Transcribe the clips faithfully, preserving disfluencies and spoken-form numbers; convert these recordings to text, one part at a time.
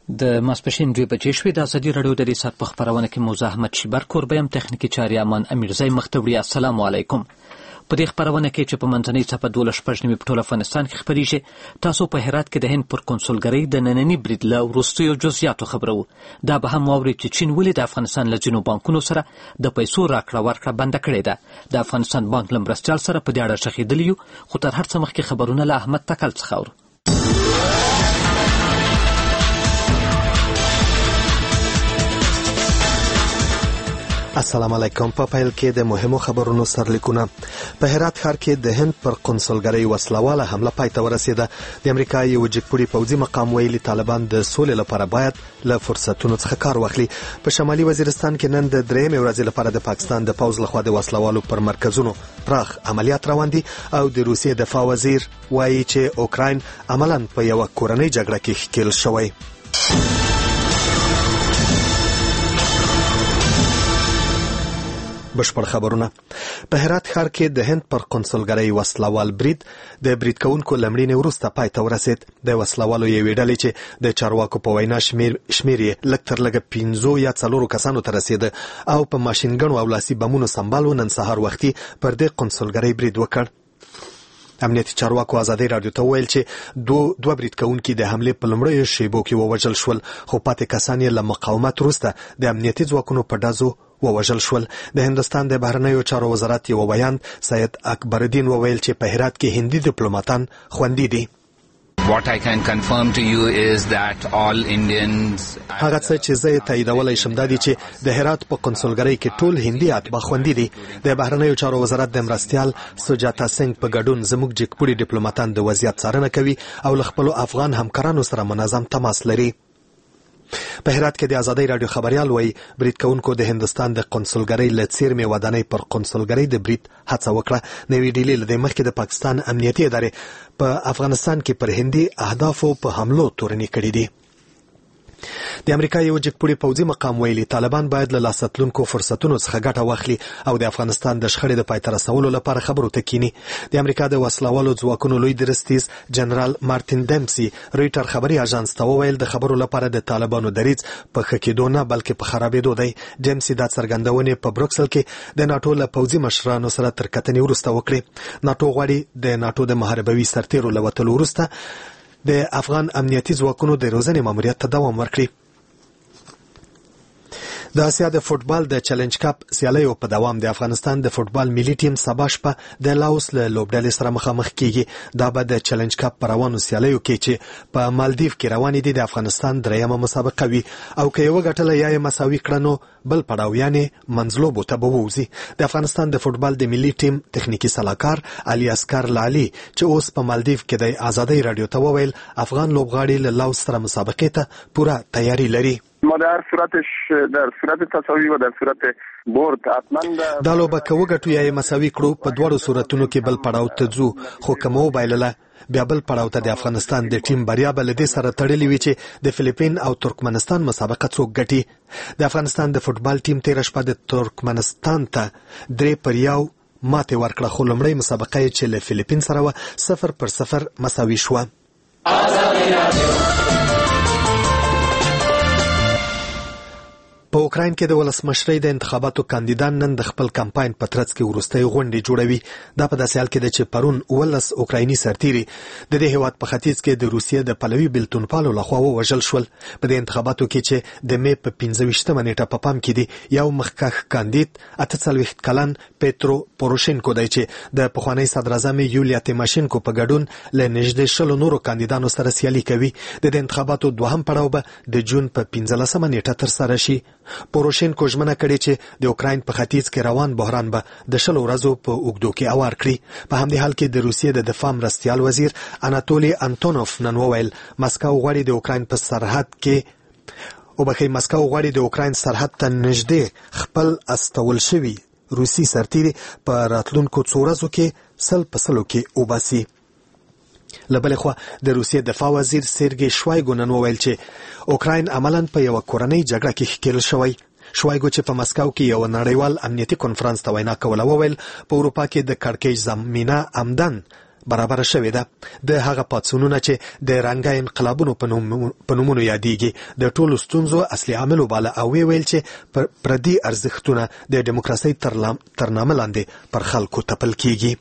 د ماسپښین دوه بجې شوې. د ازادي راډیو د ریسات په خپرونه کې موزه احمد شیبر کوربه یم، تخنیکي چارې امان امیرزی مخته وړي. السلام علیکم. په دې خپرونه کې چې په منځنۍ څپه دولس شپږ نیمې په ټول افغانستان کې خپریږي، تاسو په هرات کې د هند پر کنسولګرۍ د ننني برید له وروستیو جزئیاتو خبرو. دا به هم واورئ چې چین ولې د افغانستان له ځینو بانکونو سره د پیسو راکړه ورکړه بنده کړې ده. د افغانستان بانک له مرستیال سره په دې اړه غږېدلي یو، خو تر هر څه مخکې خبرونه له احمد تکل څخه اورو. السلام علیکم. په پیل کې د مهمو خبرونو سرلیکونه. په هرات ښار کې د هند پر قونسلګرۍ وسلواله حمله پای ته ورسېده. د امریکا یو جګپوړي پوځي مقام ویلي طالبان د سولې لپاره باید له فرصتونو څخه کار واخلي. په شمالي وزیرستان کې نن د درېیمې ورځې لپاره د پاکستان د پوځ لخوا د وسلوالو پر مرکزونو پراخ عملیات روان دي او د روسیې دفاع وزیر وایي چې اوکراین عملاً په یوه کورنۍ جګړه کې ښکېل شوی. بشپړ خبرونه. په هرات ښار کې د هند پر قونسلګرۍ وسلوال برید د برید کوونکو لمړینې وروسته پای ته ورسېد. د وسلوالو یوې ډلې چې د چارواکو په وینا شمیر شمیر یې لږ تر لږه پنځو یا څلورو کسانو ته رسېده او په ماشینګنو او لاسي بمونو سمبال و. نن سهار وختي پر دې قونسلګرۍ برید وکړ. امنیتي چارواکو ازادي راډیو ته ویل چې دو دوه برید کوونکي د حملې په لومړیو شیبو کې ووژل شول، خو پاتې کسان یې له مقاومت وروسته د امنیتي ځواکونو په ډزو ووژل شول. د هندستان د بهرنیو چارو وزارت یو بیان سید اکبر الدین وویل چې په هرات کې هندي ډیپلوماټان خوندي دي. What I can confirm to you is that all Indians هغه څه چې زه تاییدولای شم دا دي چې د هرات په قونسلګرۍ کې ټول هندي اتباع خوندي دي. د بهرنیو چارو وزارت د مرستیال سجاتا سنگ په ګډون زموږ جګپوړي ډیپلوماټان د وضعیت څارنه کوي او له خپلو افغان همکارانو سره منظم تماس لري. په هرات کې د ازادي راډیو خبريال وایي برید کوونکو د هندستان د قونسلګرۍ له څیرمې ودانۍ پر قونسلګرۍ د برید هڅه وکړه. نوې ډیلي له مخکې د پاکستان امنیتي ادارې په افغانستان کې پر هندي اهدافو په حملو تورنې کړې دي. د امریکا یو جګپوړي پوځي مقام ویلي طالبان باید له لاسرتلونکو فرصتونو څخه ګټه واخلي او د افغانستان د شخړې د پای ته رسولو لپاره خبرو ته کینی. د امریکا د وسلوالو ځواکونو لوی درستیز جنرال مارټین ډیمسي رويټر خبري اژانس ته وویل د خبرو لپاره د طالبانو دریځ په ښه کېدو نه بلکې په خرابېدو دی. ډیمسي دا څرګندونې په بروکسل کې د ناټو له پوځي مشرانو سره تر کتنې وروسته وکړې. ناټو غواړي د ناټو د محاربوي سرتیرو له وتلو وروسته د افغان امنیتي ځواکونو د روزنې ماموریت ته دوام ورکړي. د اسیا د فوتبال د چیلنج کپ سیالیو په دوام د افغانستان د فوتبال ملي ټیم سبا شپه د لاوس له لوبډلې سره مخامخ کیږي. دا به د چیلنج کپ په روانو سیالیو کې چې په مالدیو کې روانې دي د افغانستان دریمه مسابقه وي او که یو ګټله یا مساوي کړنو بل پړاو یعنی منځلوبو ته به ووځي. د افغانستان د فوتبال د ملي ټیم تخنیکی سلاکار علي اسکر لالي چې اوس په مالدیو کې د ازادي راډیو ته وویل افغان لوبغاړي له لاوس سره مسابقې ته پوره تیاری لري. ما در صورتش در صورت تساوی و در صورت برد حتما دا لوبه که وګټو یا مساوي کړو په دواړو صورتونو کې بل پړاو ته ځو، خو که مو بایلله بیا بل پړاو ته د افغانستان د ټیم بریا به له دې سره تړلې وي چې د فلیپین او ترکمنستان مسابقه څوک ګټي. د افغانستان د فوتبال ټیم تېره شپه د ترکمنستان ته درې پر یو ماتې ورکړه، خو لومړۍ مسابقه یې چې له فلیپین سره وه صفر پر صفر مساوي شوه. په اوکراین کې د ولسمشرۍ د انتخاباتو کاندیدان نن د خپل کمپاین په ترڅ کې وروستۍ غونډې جوړوي. دا په داسې حال کې ده چې پرون اوولس اوکرایني سرتیري د دې هېواد په ختیځ کې د روسیې د پلوي بېلتونپالو لخوا ووژل شول. په دې انتخاباتو کې چې د مې په پنځه ویشتمه نیټه په پام کې دي یو مخکښ کاندید اته څلوېښت کلن پیترو پوروشینکو دی چې د پخوانۍ صدراعظم یولیا تیماشینکو په ګډون له نږدې شلو نورو کاندیدانو سره سیالي کوي. د دې انتخاباتو دوهم پړاو به د جون په پنځلسمه نیټه ترسره شي. پوروشینکو ژمنه کړې چې د اوکراین په ختیځ کې روان بحران به د شلو ورځو په اوږدو کې اوار کړي. په همدې حال کې د روسیې د دفاع مرستیال وزیر اناتولي انتونوف نن وویل مسکو غواړي د اوکراین په سرحد کې او بخې مسکو غواړي د اوکراین سرحد ته نږدې خپل استول شوي روسي سرتیري په راتلونکو څو ورځو کې سل په سلو کې وباسي. لبلې خوا د روسیې دفاع وزیر سرګي شوایګو نن وویل چې اوکراین عملاً په یو کورنۍ جګړه کې ښکېل شوی. شوایګو چې په مسکو کې یو نړیوال امنیتي کنفرانس ته وینا کوله وویل په اروپا کې د کړکېچ زمینه عمدن برابر شوې ده. د هغه پاڅونونه چې د رنګه انقلابونو په نومونو یادېږي د ټولو ستونزو اصلي عامل وباله او وی ویل چې پردي ارزښتونه د ډیموکراسۍ تر نامه لاندې پر خلکو تپل کیږي.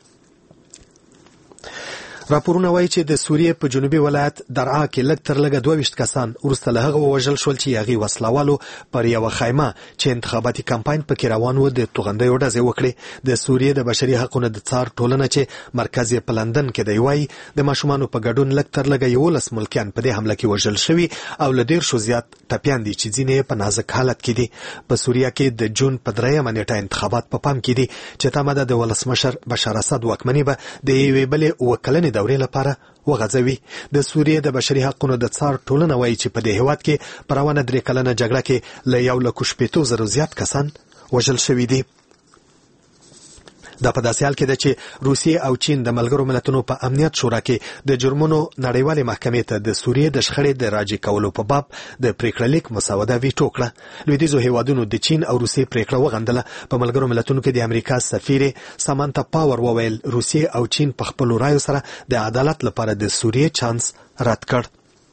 راپورونه وایي چې د سوریې په جنوبي ولایت درعا کې لږ تر لږه دوه ویشت کسان وروسته له هغه ووژل شول چې هغوی وسلوالو پر یوه خیمه چې انتخاباتي کمپاین پکې روان و د توغندیو ډزې وکړې. د سوریې د بشري حقونو د څار ټولنه چې مرکز یې په لندن کې دی وایي د ماشومانو په ګډون لږ تر لږه یولس ملکیان په دې حمله کې وژل شوي او له دېرشو زیات ټپیان دي چې ځینې یې په نازک حالت کې دي. په سوریه کې د جون په دریمه نیټه انتخابات په پام کې دي چې تمه ده د ولسمشر بشار اسد واکمني به د یوې بلې اووه کلنې دورې لپاره وغځوي. د سوریې د بشري حقونو د څار ټولنه وایي چې په دې هیواد کې په روانه درې کلنه جګړه کې له یو لکو شپېتو زرو زیات کسان وژل شوي دي. دا په داسې حال کې ده چې روسیې او چین د ملګرو ملتونو په امنیت شورا کې د جرمونو نړیوالې محکمې ته د سوریې د شخړې د راجع کولو په باب د پریکړه لیک مسوده ویټو کړه. لویدیځو هیوادونو د چین او روسیې پریکړه وغندله. په ملګرو ملتونو کې د امریکا سفیر سامانتا پاور وویل روسیې او چین په خپلو رایو سره د عدالت لپاره د سوریې چانس رد کړ.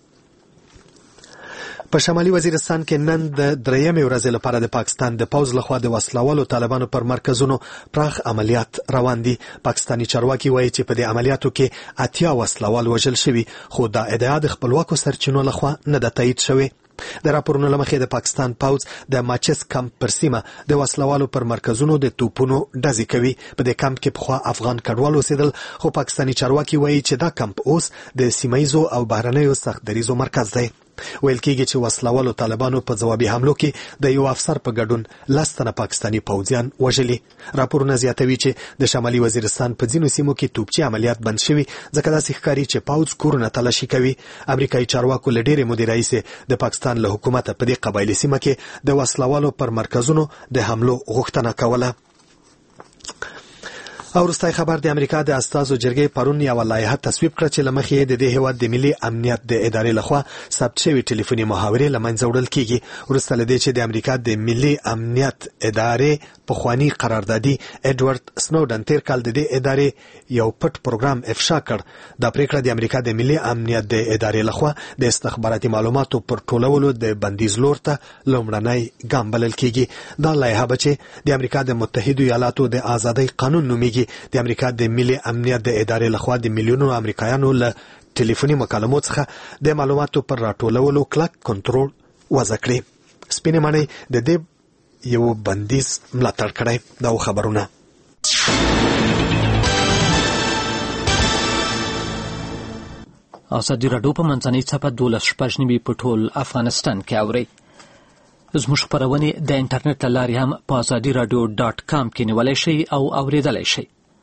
په شمالي وزیرستان کې نن د درېیمې ورځې لپاره د پاکستان د پوځ لخوا د وسلوالو طالبانو پر مرکزونو پراخ عملیات روان دي. پاکستاني چارواکي وایي چې په دې عملیاتو کې اتیا وسلوال وژل شوي خو دا ادعا د خپلواکو سرچینو لخوا نه ده تایید شوې. د راپورونو له مخې د پاکستان پوځ د ماچس کمپ پر سیمه د وسلوالو پر مرکزونو د توپونو ډزې کوي. په دې کمپ کې پخوا افغان کډوال اوسېدل خو پاکستاني چارواکي وایي چې دا کمپ اوس د سیمایزو او بهرنیو سخت دریزو مرکز دی. ویل کېږي چې وسلوالو طالبانو په ځوابي حملو کې د یو افسر په ګډون لس تنه پاکستاني پوځیان وژلي. راپورونه زیاتوي چې د شمالي وزیرستان په ځینو سیمو کې توپچي عملیات بند شوي ځکه داسې ښکاري چې پوځ کورونه تلاشي کوي. امریکایي چارواکو له ډېرې مودې راهیسې د پاکستان له حکومته په دې قبایلي سیمه کې د وسلوالو پر مرکزونو د حملو غوښتنه کوله. او وروستی خبر د امریکا د استازو جرګې پرون یوه لایحه تصویب کړه چې له مخې یې د دې هیواد د ملي امنیت د ادارې لخوا ثبت شوي ټلیفوني محاورې له منځه وړل کیږي. وروسته له دې چې د امریکا د ملي امنیت ادارې پخواني قراردادي ایډورډ سنوډن تیر کال د دې ادارې یو پټ پروګرام افشا کړ. دا پریکړه د امریکا د ملي امنیت د ادارې لخوا د استخباراتي معلوماتو پر ټولولو د بندیز لور ته لومړنی ګام بلل کیږي. دا لایحه به چې د امریکا د متحدو ایالاتو د ازادۍ قانون نومیږي د امریکا د ملي امنیت د ادارې لخوا د میلیونونو امریکایانو له ټلیفوني مکالمو څخه د معلوماتو پر راټولولو کلک کنټرول وضع کړي. سپینې ماڼۍ د دې یو بندیز ملاتړ کړی. دا خبرونه ازادي راډیو په منځنۍ څپه دولس شپږ نیمې په ټول افغانستان کې اورئ. زموږ خپرونې د انټرنیټ له لارې هم په ازادي راډیو ډاټ کام کې نیولی شئ او اورېدلی شئ.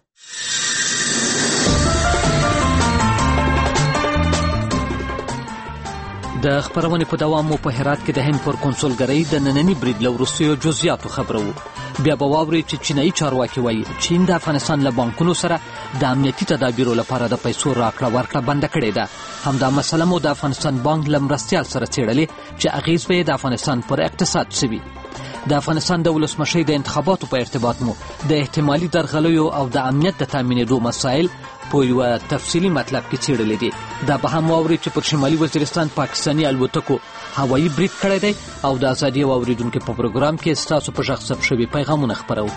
د خپرونې په دوام مو په هرات کې د هند پر کنسولګرۍ د ننني برید له وروستیو جزئیاتو خبرو. بیا به واورئ چې چینایي چارواکي وایي چین د افغانستان له بانکونو سره د امنیتي تدابیرو لپاره د پیسو راکړه ورکړه بنده کړې ده. همدا مسله مو د افغانستان بانک له مرستیال سره څېړلې چې اغیز به یې د افغانستان پر اقتصاد څه وي. د افغانستان د ولسمشۍ د انتخاباتو په ارتباط مو د احتمالي درغلیو او د امنیت د تامینېدو مسایل په یوه تفصیلي مطلب کې څېړلې دي. دا به هم واورئ چې پر شمالي وزیرستان پاکستاني الوتکو هوایي برید کړی دی او د ازادي او اورېدونکو په پروګرام کې ستاسو په غږ ثبت شوي پیغامونه خپرو.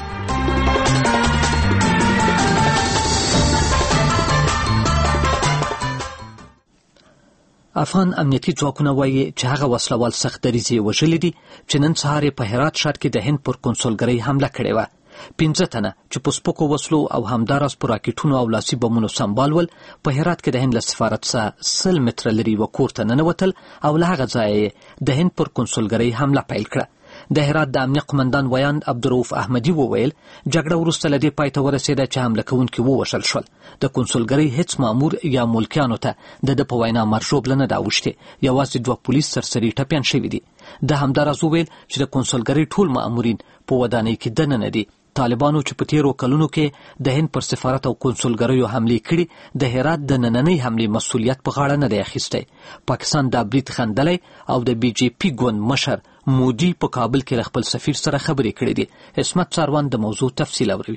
افغان امنیتي ځواکونه وایي چې هغه وسلوال سخت دریځ یې وژلي دي چې نن سهار یې په هرات ښار کې د هند پر کنسولګرۍ حمله کړې وه. پنځه تنه چې په سپکو وسلو او همداراز په راکټونو او لاسي بمونو سمبال ول په هرات کې د هند له سفارت څخه سل متره لرې یوه کور ته ننوتل او له هغه ځایه یې د هند پر کنسولګرۍ حمله پیل کړه. د هرات د امنیه قمندان ویاند عبدالرؤف احمدي وویل جګړه وروسته له دې پای ته ورسېده چې حمله کوونکي ووژل شول. د کنسولګرۍ هیڅ مامور یا ملکیانو ته د ده په وینا مرژوبله نه ده اوښتې، یوازې دوه پولیس سرسري ټپیان شوي دي. د همداراز وویل چې د کنسولګرۍ ټول مامورین په ودانۍ کې دننه دي. طالبانو چې په تیرو کلونو کې د هند پر سفارت او کنسولګریو حملې کړي د هرات د نننۍ حملې مسؤلیت په غاړه نه دی اخیستی. پاکستان دا برید خندلی او د بی جے پي ګوند مشر مودي په کابل کې له خپل سفیر سره خبرې کړې دي. عصمت څاروان د موضوع تفصیل اوري.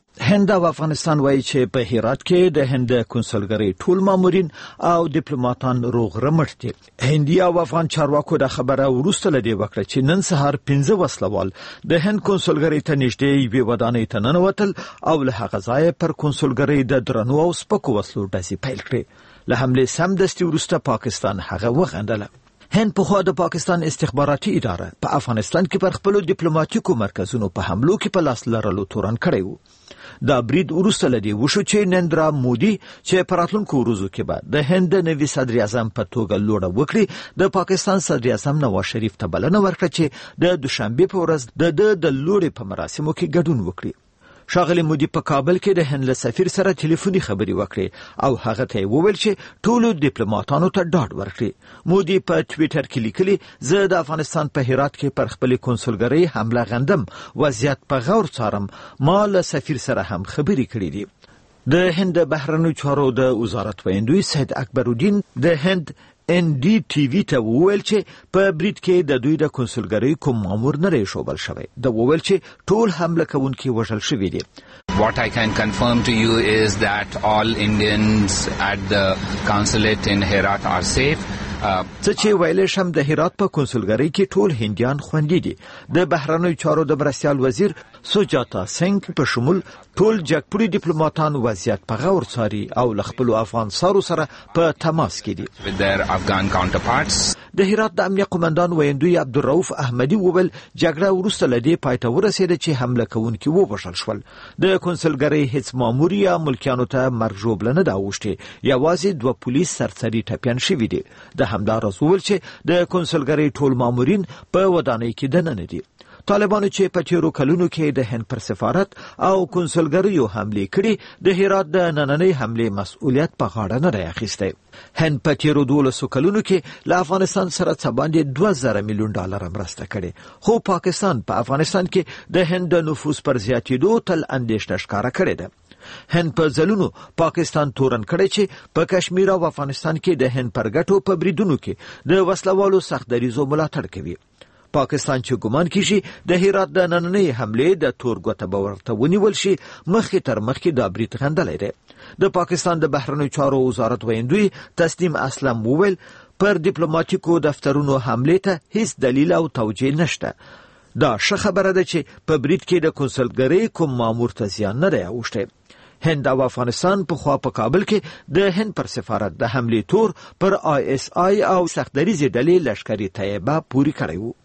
هند او افغانستان وایي چې په هرات کې د هند کنسولګرۍ ټول مامورین او ډیپلوماټان روغ رمټ دي. هندي او افغان چارواکو د خبره وروسته لدی وکړه چې نن سهار پنځه وسلوال د هند کنسولګرۍ ته نږدې یوې ودانۍ ته ننوتل او له هغه ځایه پر کنسولګرۍ د درنو او سپکو وسلو ډزې پیل کړې. له حملې سمدستي وروسته پاکستان هغه وغندله. هند په خوا د پاکستان استخباراتي اداره په افغانستان کې پر خپل ډیپلوماټیکو مرکزونو په حملو کې په لاس لرلو تورن کړی و. دا برید وروسته لدی وشو چې نریندرا مودي چې په راتلونکو ورځو کې به د هند نوي صدر اعظم په توګه لوړه وکړي د پاکستان صدر اعظم نواز شریف ته بلنه ورکړه چې د دوشنبه په ورځ د د لوړې په مراسمو کې ګډون وکړي. ښاغلی مودي په کابل کې د هند له سفیر سره ټلیفوني خبرې وکړې او هغه ته وویل چې ټولو ډیپلوماټانو ته ډاډ ورکړي. مودي په ټویټر کې لیکلي زه د افغانستان په هرات کې پر خپل کنسولګرۍ حمله غندم وضعیت په غور څارم. ما له سفیر سره هم خبرې کړې دي. د هند بهرنیو چارو د وزارت ویاندوی سید اکبرالدین د هند ان ډي ټي وي ته وویل چې په برید کې د دوی د کنسولګرۍ کوم مامور نه دی شوبل شوی. د وویل چې ټول حمله کوونکي وژل شوي دي. What I can confirm to you is that all Indians at the consulate in Herat are safe. څه چې ویلې شم د هرات په کنسولګرۍ کې ټول هندیان خوندي دي. د بهرنیو چارو د مرستیال وزیر سوجاتا سنگ په شمول ټول جګپوړي ډیپلوماټان وضعیت په غور څاري او له خپلو افغان سارو سره په تماس کې دي. With their Afghan counterparts. د هرات د امنیه قومندان ویاندوی عبدالرؤف احمدي وویل جګړه وروسته له دې پای ته ورسېده چې حمله کوونکي ووژل شول. د کنسولګرۍ هیڅ مامور یا ملکیانو ته مرګ ژوبله نه ده اوښتې. یوازې دوه پولیس سرسري ټپیان شوي دي. د همداراز وویل چې د کنسولګرۍ ټول مامورین په ودانۍ کې دننه دي. طالبانو چې په تیرو کلونو کې د هند پر سفارت او کنسولګریو حملې کړي د هرات د نننۍ حملې مسؤلیت په غاړه نه دی اخیستی. هند په تیرو دولسو کلونو کې له افغانستان سره څه باندې دوه زره میلیون ډالر مرسته کړې، خو پاکستان په افغانستان کې د هند د نفوذ پر زیاتېدو تل اندېښنه ښکاره کړې ده. هند په ځلونو پاکستان تورن کړی چې په کشمیر او افغانستان کې د هند پر ګټو په بریدونو کې د وسلوالو سخت دریځو ملاتړ کوي. پاکستان چې ګمان کیږي د هرات د نننۍ حملې د تور ګوته به ورته ونیول شي مخکې تر مخکې دا برید غندلی دی. د پاکستان د بهرنیو چارو وزارت ویاندوی تسنیم اسلم وویل پر ډیپلوماټیکو دفترونو حملې ته هیڅ دلیل او توجیه نشته. دا ښه خبره ده چې په برید کې د کنسولګرۍ کوم مامور ته زیان نه دی اوښتی. هند او افغانستان په خوا په کابل کې د هند پر سفارت د حملې تور پر آی اس آی او سختدریځې ډلې لشکري طیبه پوري کړی و.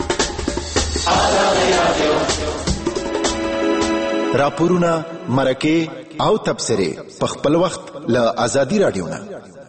راپورونه، مرکې او تبصرې په خپل وخت له ازادي رادیو نه.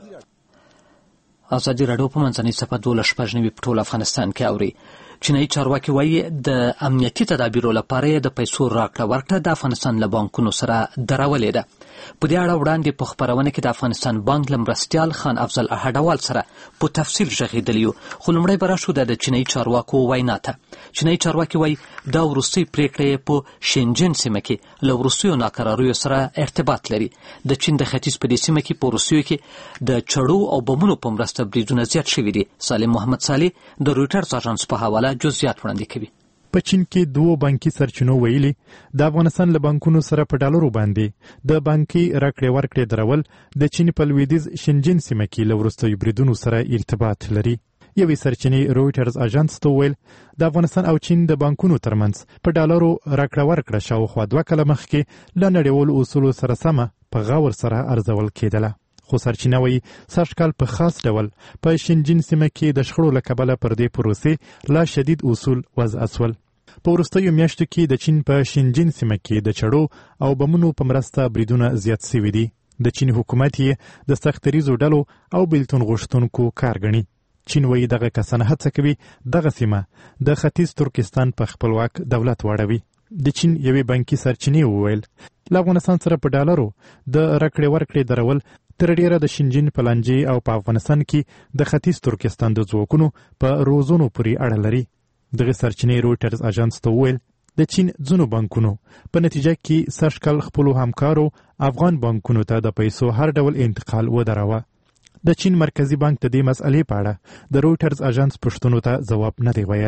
ازادي رادیو په منځنۍ صفحه دولس شپږ نوي په ټول افغانستان کې اوري. چینایي چارواکي وایي د امنیتي تدابیرو لپاره د پیسو راکړه ورکړه د افغانستان له بانکونو سره درولې ده. په دې اړه وړاندې په خپرونه کې د افغانستان بانک له مرستیال خان افضل احدوال سره په تفصیل غږېدلي یو، خو لومړی به راشو د چینایي چارواکو وینا ته. چینایي چارواکي وایي دا وروستۍ پریکړه په شینجن سیمه کې له وروستیو ناکراریو سره ارتباط لري. د چین د ختیځ په دې سیمه کې په وروستیو کې د چړو او بمونو په مرسته بریدونه زیات شوي دي. سالم محمد صالح د رویټرز اژانس په حواله جزئیات وړاندې کوي. په چین کې دوه بانکي سرچینو ویلي د افغانستان له بانکونو سره په ډالرو باندې د بانکي راکړې ورکړې درول د چین په لویدیځ شینجن سیمه کې له وروستیو بریدونو سره ارتباط لري. یوې سرچینې رویټرز اژانس ته وویل د افغانستان او چین د بانکونو ترمنځ په ډالرو راکړه ورکړه شاوخوا دوه کاله مخکې له نړیوالو اصولو سره سمه په غور سره ارزول کېدله. خو سرچینه وایي سږ کال په خاص ډول په شینجن سیمه کې د شخړو له کبله پر دې پروسې لا شدید اصول وضع شول. په وروستیو میاشتو کې د چین په شینجن سیمه کې د چړو او بمونو په مرسته بریدونه زیات شوي دي. د چین حکومت یې د سختدریځو ډلو او بیلتون غوښتونکو کار ګڼي. چین وایي دغه کسان هڅه کوي دغه سیمه د ختیځ ترکستان په خپلواک دولت واړوي. د چین یوې بانکي سرچینې وویل له افغانستان سره په ډالرو د راکړې ورکړې درول تر ډیره د شینجن په لانجې او په افغانستان کې د ختیځ ترکستان د ځواکونو په روزونو پورې اړه لري. دغه سرچینې رویټرز اژانس ته وویل د چین ځینو بانکونو په نتیجه کې سږ کال خپلو همکارو افغان بانکونو ته د پیسو هر ډول انتقال ودراوه. د چین مرکزی بانک د دې مسئلې په اړه د رویټرز اژانس پوښتنو ته ځواب نه دی ویلی.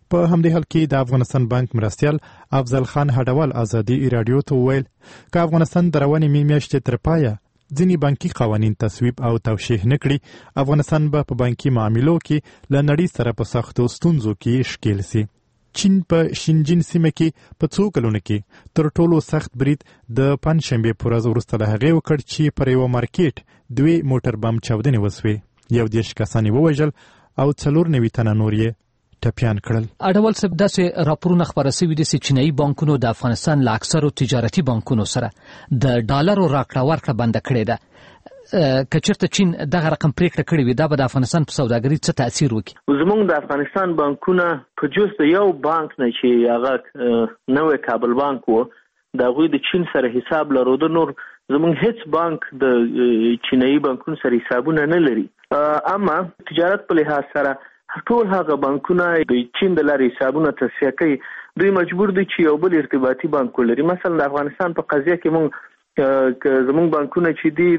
په همدې حال کې د افغانستان بانک مرستیال افضل خان هډوال ازادي رادیو ته وویل که افغانستان د روانې مې میاشتې تر پایه ځینې بانکي قوانین تصویب او توشیح نه کړي، افغانستان به په بانکي معاملو کې له نړۍ سره په سختو ستونزو کې ښکېل سي. چین په شینجین سیمه کې په څو کلونو کې تر ټولو سخت برید د پنجشنبې په ورځ وروسته له هغې وکړ چې پر یوه مارکیټ دوې موټر بم چاودنې وسوې، یو دېرش کسان یې ووژل او څلور نوي تنه نور یې ټپیان کړل. اډول صاحب داسې راپورونه خپاره سوي دي چې چینایي بانکونو د افغانستان له اکثرو تجارتي بانکونو سره د ډالرو راکړه ورکړه بنده کړې ده. که چېرته چین دغه رقم پریکړه کړې وي دا به د افغانستان په سوداګرۍ څه تاثیر وکړي؟ زموږ د افغانستان بانکونه په جز د یو بانک نه چې هغه نوی کابل بانک و د هغوی د چین سره حساب لرو، نور زموږ هیڅ بانک د چینایي بانکونو سره حسابونه نه لري. اما تجارت په لحاظ سره ټول هغه بانکونه د چین د لارې حسابونه تصفیه کوي، دوی مجبور دي چې یو بل ارتباطي بانک ولري. مثلا د افغانستان په قضیه کې مونږ زموږ بانکونه چې دي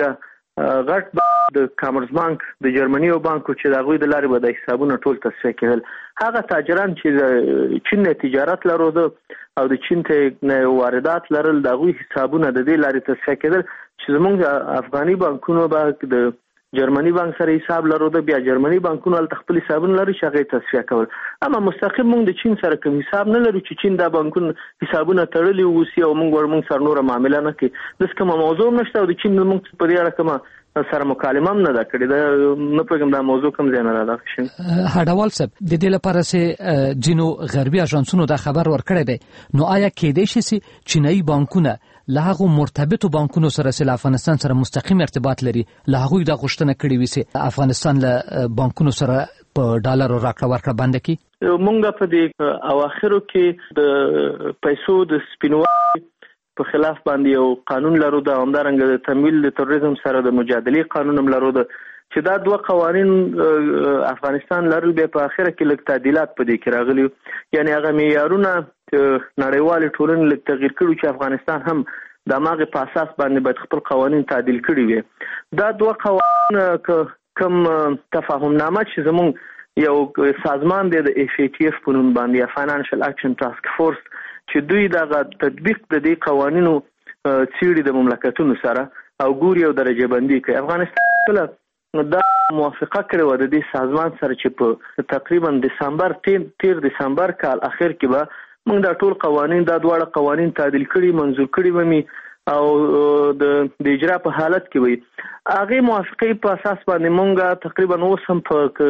زموږ غټ د کامرس بانک د جرمني یو بانک چې د هغوی د لارې به د حسابونه ټول تصفیه کېدل. هغه تاجران چې چین نه تجارت لرلو او د چین ته واردات لرل د هغوی حسابونه د دې لارې تصفیه کېدل چې زموږ افغاني بانکونو به د جرمني بانک سره حساب لرو، د بیا جرمني بانکونو هلته خپل حسابونه لري چې هغه تصفیه کول. اما مستقیم موږ د چین سره کوم حساب نه لرو چې چین دا بانکونو حسابونه تړلي اوسي او موږ ورموږ سره نوره معامله نه کوي. داسې کومه موضوع نشته او د چین موږ په دې اړه کومه سره مکالمه هم نه ده کړې. دا نه پوهېږم دا موضوع کوم ځای نه راده شي. هډوال صاحب د دې لپاره چې ځینو غربي اژانسونو دا خبر ورکړی دی، نو آیا کېدای شي چې چینایي بانکونه له هغو مرتبطو بانکونو سره چې له افغانستان سره مستقیم ارتباط لري له هغوی دا غوښتنه کړې وي چې افغانستان له بانکونو سره په ډالرو راکړه ورکړه بنده کړي؟ مونږ په دې اواخرو کې د پیسو د سپینوالي په خلاف باندې یو قانون لرو، د همدارنګه د تمویل د تروریزم سره د مجادلې قانون هم لرو، چې دا دوه قوانین افغانستان لرل بیا په اخره کې لږ تعدیلات په دې کې راغلي، یعنی هغه معیارونه نړیوالې ټولنې لږ تغییر کړي چې افغانستان هم د هماغې په اساس باندې باید خپل قوانین تعدیل کړي وي. دا دوه قوانین کوم تفاهمنامه چې زموږ یو سازمان دی د اف ای ټي اف په نوم باندې فاینانشل اکشن ټاسک فورس چې دوی دغه تطبیق د دې قوانینو څیړي د مملکتونو سره او ګوري او درجه بندي کوي. افغانستان کله دا موافقه کړې وه د دې سازمان سره چې په تقریبا دسمبر تیر دسمبر کال اخر کې به موږ دا ټول قوانین دا دواړه قوانین تعدیل کړي منظور کړي به مي او د اجرا په حالت کې وي. هغه موافقه په اساس باندې موږ تقریبا اوس هم په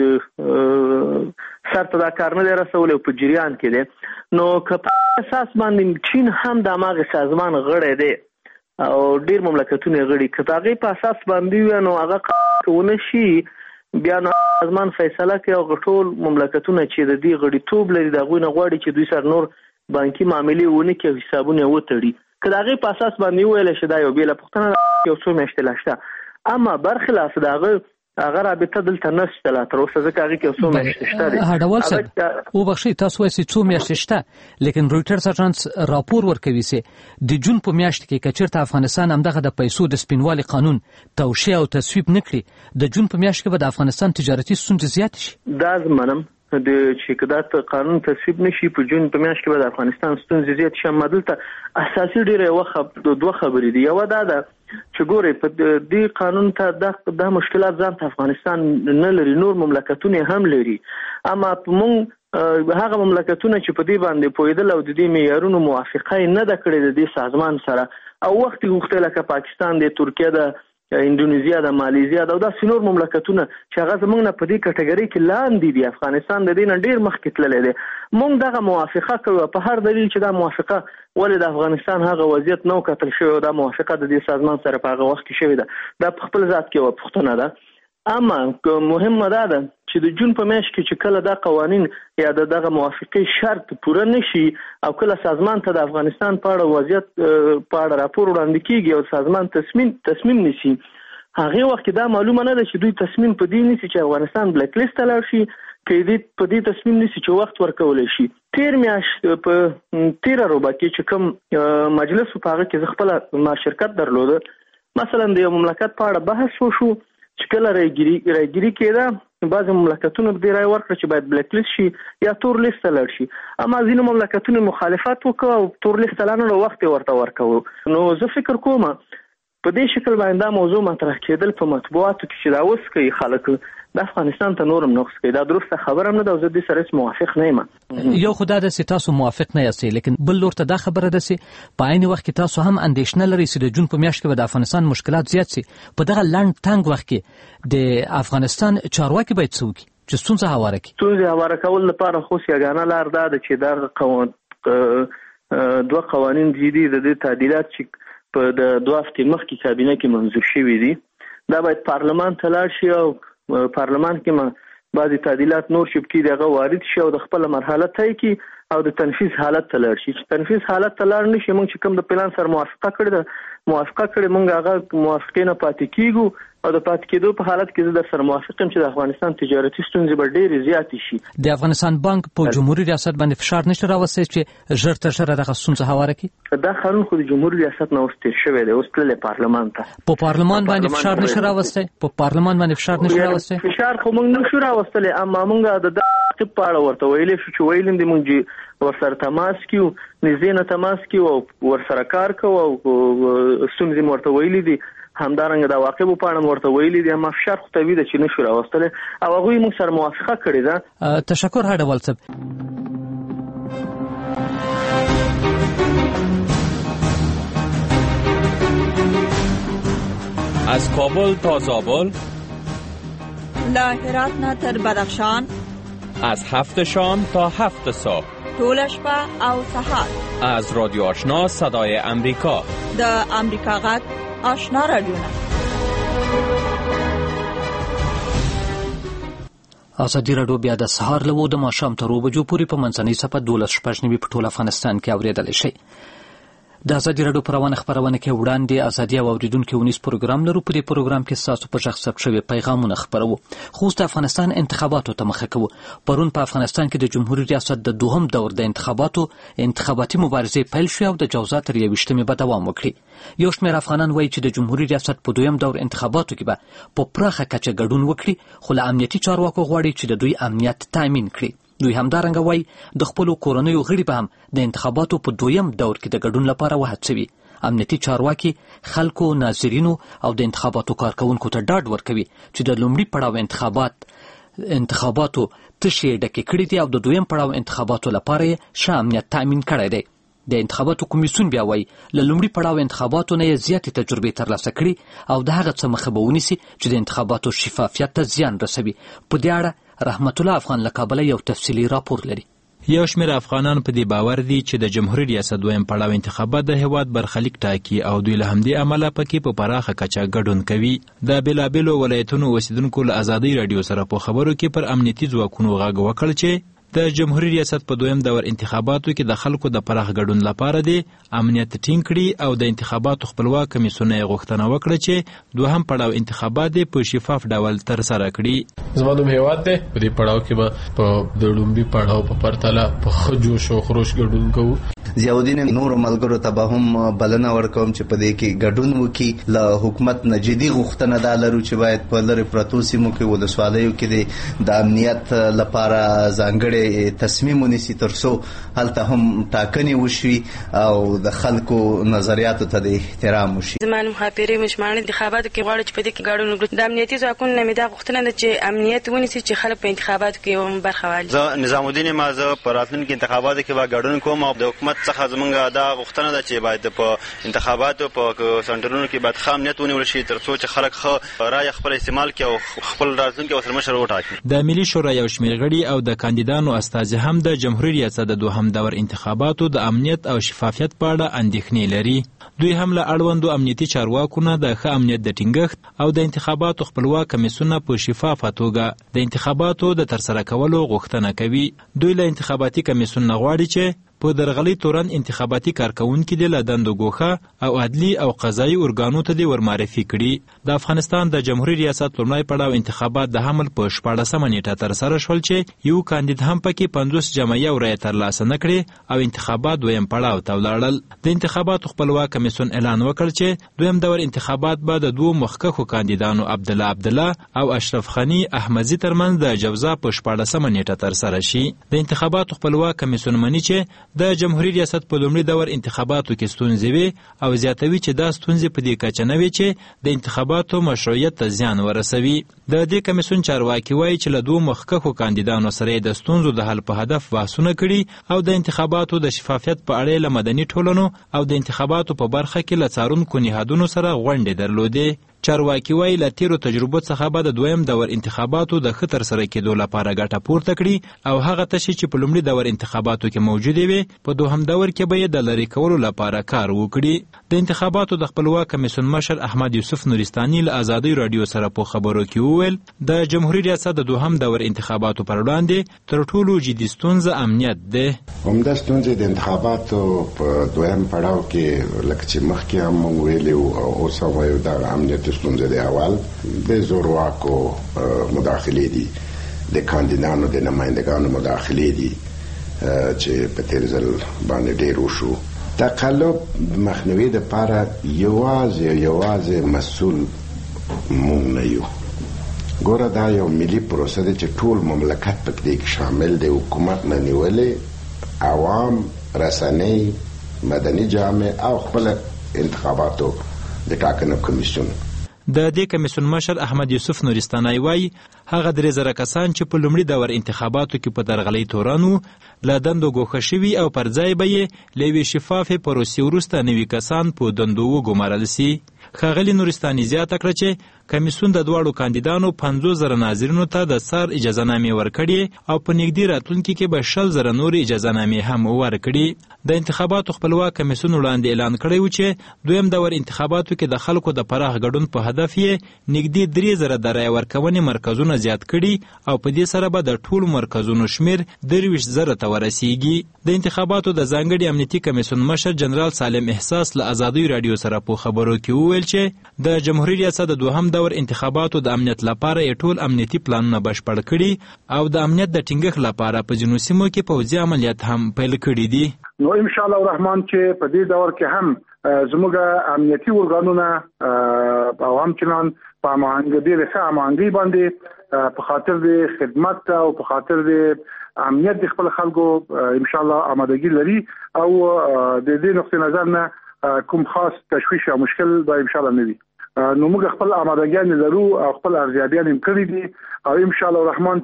د سر ته دا کار نه رسول په جریان کې دي. نو که په اساس باندې چین هم د هغه سازمان غړی دی او ډیر مملکتونه غړي، که هغه په اساس باندې نو هغه ونه شي بیا نو سازمان فیصله کوي او ټول مملکتونه چې د دې غړیتوب لري د هغوی نه غواړي چې دوی سره نور بانکي معاملې ونه کړي، حسابونه وتړي. که د هغې په اساس باندې وویلی شي دا یو بېله پوښتنه ده، یو څو میاشتې لا شته، اما برخلاف د هغه هغه رابطه دلته نشته لا تر اوسه، ځکه هغې کې یو څو میاشتې شته دي. هډوال صاحب وبخښئ تاسو وایئ چې څو میاشتې شته، لیکن رویټرز اژانس راپور ورکوي چې د جون په میاشت کې که چېرته افغانستان همدغه د پیسو د سپینوالي قانون توشیح او تصویب نه کړي، د جون په میاشت کې به د افغانستان تجارتي ستونزې زیاتې شي. دا زمنم د چې کدا قانون تصویب نشي په جون په میاشت کې به د افغانستان ستونزې زیات شي. مدلته اساسي ډیره وخت دوه خبرې دي. یو دا ده چې ګوري په دې قانون ته د مشکلات ځان ته افغانستان نه لري، نور مملکتونه هم لري، اما موږ هغه مملکتونه چې په دې باندې پوهېدل او د دې معیارونو موافقه نه ده کړې د دې سازمان سره او وخت غوښتل لکه پاکستان د ترکیه د اندونیزیا د مالیزیا د داسې نور مملکتونه چې هغه زموږ نه په دې کټګوري کې لاندې دي، افغانستان د دې نه ډېر مخکې تللی دی. موږ دغه موافقه کوو په هر دلیل چې دا موافقه ولې د افغانستان هغه وضعیت نه کتل شوی، دا موافقه د دې سازمان سره په هغه وخت کې شوې ده، دا په خپل ذات کې یوه پوښتنه ده. اما مهمه دا ده چې د جون په میاشت کې چې کله دا قوانین یا د دغه موافقې شرط پوره نشي او کله سازمان ته د افغانستان په اړه وضعیت په اړه راپور وړاندې کیږي او سازمان تصمیم تصمیم نیسي، هغه وخت کې دا معلومه نه ده چې دوی تصمیم په دې نیسي چې افغانستان بلیک لیست ته لاړ شي، کې دې په دې تصمیم نیسي چې وخت ورکولی شي. تیر میاشت په تیره روبه کې چې کوم مجلس په هغه کې زه خپله ما شرکت درلوده، مثلا د یو مملکت په اړه بحث وشو چې کله رایګیري رایګیري کېده بعضې مملکتونو په دې رایه ورکړه چې باید بلیک لیست شي یا تور لیست ته لاړ شي، اما ځینو مملکتونو مخالفت وکړ او تور لیست ته لاړ، وخت یې ورته ورکوو. نو زه فکر کوم په دې شکل باندې دا موضوع مطرح کېدل په مطبوعاتو کې چې دا اوس کوي خلک د افغانستان ته نورم نقص کوي، دا درسته خبره هم نه ده او زه دې سره هېڅ موافق نه یم. یو خو دا ده چې تاسو موافق نه یاستئ، لیکن بل لور ته دا خبره ده چې په عین وخت کې تاسو هم اندېښنه لرئ چې د جون په میاشت کې به د افغانستان مشکلات زیات شي. په دغه لنډ تنګ وخت کې د افغانستان چارواکي باید څه وکړي چې ستونزه هواره کړي؟ ستونزې هواره کول لپاره خو یګانه لار دا ده چې دغه قوان دوه قوانین دي د دې تعدیلات چې په د دوه هفتې مخکې کابینه کې منظور شوي دي، دا باید پارلمان ته لاړ شي او پارلمان کې ما بعضې تعدیلات نور شي پکې دغه وارد شي او د خپله مرحله طی کړي او د تنفیذ حالت ته لاړ شي. چې تنفیذ حالت ته لاړ نه شي، موږ چې کوم د پلان سره موافقه کړې ده موافقه کړې موږ هغه موافقې نه پاتې کېږو او د پاتې کېدو په حالت کې زه در سره موافق یم چې د افغانستان تجارتي ستونزې به ډېرې زیاتې شي. د افغانستان بانک په جمهوري ریاست باندې فشار نشي راوستی چې ژر تر ژره دغه ستونزه هواره کړي؟ دا قانون خو د جمهوري ریاست نه اوس تېر شوی دی، اوس تللی پارلمان ته. په پارلمان باندې فشار نشي راوستی؟ په پارلمان باندې فشار نشي راوستی؟ فشار خو موږ نشو راوستلی، اما موږ د دغه تعقیب په اړه ورته ویلی شو چې ویلي دي موږ ورسره تماس کیو، نږدې نه تماس کیو او ورسره کار کوو او ستونزې مو ورته ویلي دي، همدارنګه د عواقبو په اړه ورته ویلي دي، اما فشار خو طبیعي ده چې نشو راوستلی او هغوی موږ سره موافقه کړې ده. تشکر هډوال صاحب. از کابل تا زابل، له هرات نه تر بدخشان، از هفت شام تا هفت صبح، ټول شپه او سهار، از رادیو آشنا صدای امریکا، د امریکا غږ آشنا رادیو. ازادي راډیو بیا د سهار له د ماښام تر اوه بجو پورې په منځنۍ صفحه دولس شپږ نوي په ټول افغانستان کې اورېدلی شئ. د ازادي راډیو په روانه خپرونه کې وړاندې ازادي او اوریدونکو ونیس پروګرام لرو. په دې پروګرام کې ستاسو په غږ ثبت شوي پیغامونه خپروو. خو د افغانستان انتخاباتو ته مخه کوو. پرون په افغانستان کې د جمهوریت ریاست د دوهم دور د انتخاباتو انتخاباتي مبارزې پیل شوې او د جوزا تر یویشتمې به دوام وکړي. یو شمېر افغانان وایي چې د جمهوریت ریاست په دویم دور انتخاباتو کې به په پراخه کچه ګډون وکړي، خو له امنیتي چارواکو غواړي چې د دوی امنیت تامین کړي. دوی همدارنګه وایي د خپلو کورنیو غړي به هم د انتخاباتو په دویم دور کې د ګډون لپاره وهڅوي. امنیتي چارواکي خلکو، ناظرینو او د انتخاباتو کارکونکو ته ډاډ ورکوي چې د لومړي پړاو انتخابات انتخاباتو تشې ډکې کړي دي او د دویم پړاو انتخاباتو لپاره یې ښه امنیت تامین کړی دی. د انتخاباتو کمیسیون بیا وایي له لومړي پړاو انتخاباتو نه یې زیاتې تجربې ترلاسه کړي او د هغه څه مخه به ونیسي چې د انتخاباتو شفافیت ته زیان رسوي. په دې اړه رحمت الله افغان له کابله یو تفصیلي راپور لري. یو شمېر افغانان په دې باور دي چې د جمهوریت ریاست دویم پړاو انتخابات د هیواد برخلیک ټاکي او دوی له همدې امله پکې په پراخه کچه ګډون کوي. د بېلابېلو ولایتونو اوسیدونکو له ازادۍ راډیو سره په خبرو کې پر امنیتي ځواکونو غږ وکړ چې د جمهوریت ریاست په دویم دور انتخاباتو کې د خلکو د پراخ ګډون لپاره د امنیت ټینګ کړي او د انتخاباتو خپلواک کمیسیون یې غوښتنه وکړه چې دوهم پړاو انتخابات په شفاف ډول ترسره کړي. زما نوم هیواد دی. په دې پړاو کې به په د لومړي پړاو په پرتله په ښه جوش او خروش ګډون کوو. ضیاءالدین نورو ملګرو ته به هم بلنه ورکوم چې په دې کې ګډون وکړي. له حکومت نه جدي غوښتنه دا لرو چې باید په لرې پرتو سیمو کې ولسوالیو کې د امنیت لپاره ځانګړی تصمیم ونیسي ترڅو هلته هم ټاکنې وشي او د خلکو نظریاتو ته د احترام وشي. زما نوم حافظه مشمانه انتخاباتو کې غواړم چې په دې کې ګډون وکړم. د امنیتي ځواکونو نه مې دا غوښتنه ده چې امنیت ونیسي چې خلک په انتخاباتو کې برخه واخلي. زه نظام الدین ما زه په راتلونکي انتخاباتو کې به ګډون کوم او د حکومت څخه زمونږ دا غوښتنه ده چې باید په انتخاباتو په سنټرونو کې باید ښه امنیت ونیول شي ترڅو چې خلک ښه رایه خپل استعمال کړي او خپل راتلونکي ورسره مشر وټاکي. د ملي شورا یو شمېر غړي او د کاندیدانو استازي هم د جمهوریت ریاست د دوهم دور انتخاباتو د امنیت او شفافیت په اړه اندېښنې لري. دوی هم له اړوندو امنیتي چارواکو نه د ښه امنیت د ټینګښت او د انتخاباتو خپلواک کمیسیون په شفافه توګه د انتخاباتو د ترسره کولو غوښتنه کوي. دوی له انتخاباتي کمیسیون نه غواړي چې په درغلي تورن انتخاباتي کارکونکي د لدندو ګوښه او عدلي او قضایي ارګانو ته د ورمعرفي کړي. د افغانستان د جمهوریت ریاست لومړی پړاو انتخابات د حمل په شپاړسمه نیټه ترسره شول چې یو کاندید هم پکې پنځوس جمع یو رایې ترلاسه نه کړې او انتخابات دویم پړاو ته ولاړل. د انتخاباتو خپلواک کمیسیون اعلان وکړ چې دویم دور انتخابات به د دوو مخکښو کاندیدانو عبدالله عبدالله او اشرف غني احمدزي ترمنځ د جوزا په شپاړسمه نیټه ترسره شي. د انتخاباتو خپلواک کمیسیون مني چې د جمهوریت ریاست په لومړي دور انتخاباتو کې ستونزې وي او زیاتوي چې دا ستونزې په دې کچه نه وي چې د انتخاباتو مشروعیت ته زیان ورسوي. د دې کمیسیون چارواکي وایي چې له دوو مخکښو کاندیدانو سره د ستونزو د حل په هدف بحثونه کړي او د انتخاباتو د شفافیت په اړه له مدني ټولنو او د انتخاباتو په برخه کې له څارونکو نهادونو سره غونډې درلودې. چارواکي وایي له تیرو تجربو څخه به د دویم دور انتخاباتو د ښه ترسره کېدو لپاره ګټه پورته کړي او هغه تشې چې په لومړي دور انتخاباتو کې موجودې وي په دوهم دور کې به یې د لرې کولو لپاره کار وکړي. د انتخاباتو د خپلواک کمیسیون مشر احمد یوسف نورستاني له ازادۍ راډیو سره په خبرو کې وویل د جمهوریت ریاست د دوهم دور انتخاباتو پر وړاندې تر ټولو جدي ستونزه امنیت دی. همدا ستونزې د انتخاباتو په دویم پړاو کې لکه چې مخکې هم موږ ویلي او اوس هم وایو د امنیت ستونزه د اول د زورواکو مداخلې دي د کاندیدانو د نمایندګانو مداخلې دي چې په تیر ځل باندې ډېر وشو. تقلب مخنیوي دپاره یوازې یوازې مسؤل موږ نه یو. ګوره دا یو ملي پروسه ده چې ټول مملکت په دې کې شامل دی. حکومت نه نیولې عوام رسنۍ مدني جامع او خپل انتخاباتو د ټاکنو کمیسیون. د دې کمیسیون مشر احمد یوسف نورستاني وایي هغه درې زره کسان چې په لومړي دور انتخاباتو کې په درغلۍ تورن وو له دندو ګوښه شوي او پر ځای به یې له یوې شفافې پروسې وروسته نوي کسان په دندو وګمارل سي. ښاغلي نورستاني زیاته کړه چې کمیسیون د دواړو کاندیدانو پنځوس زره ناظرینو ته د سر اجازه نامې ورکړي او په نږدې راتلونکي کې به شل زره نورې اجازه نامې هم ورکړي. د انتخاباتو خپلواک کمیسیون وړاندې اعلان کړی و چې دویم دور انتخاباتو کې د خلکو د پراخ ګډون په هدف یې نږدې درې زره د رایې ورکونې مرکزونه زیات کړي او په دې سره به د ټولو مرکزونو شمیر درویشت زره ته ورسیږي. د انتخاباتو د ځانګړي امنیتي کمیسیون مشر جنرال سالم احساس له ازادۍ راډیو سره په خبرو کې وویل چې د جمهوریت ریاست د دوهم دور انتخاباتو د امنیت لپاره یې ټول امنیتي پلانونه بشپړ کړي او د امنیت د ټینګښت لپاره په ځینو سیمو کې پوځي عملیات هم پیل کړي دي. نو ان شاء الله الرحمن چې په دې دور کې هم زموږ امنیتي ارګانونه او همچنان په هماهنګۍ له ښه هماهنګۍ باندې په خاطر د خدمت او په خاطر د امنیت د خپل خلکو ان شاء الله آمادګي لري او د دې نقطې نظر نه کوم خاص تشویش او مشکل به ان شاء الله نه وي. نو موږ خپل آمادګیان لرو او خپل ارزیابیان هم کړی دي او ان شاء الله الرحمن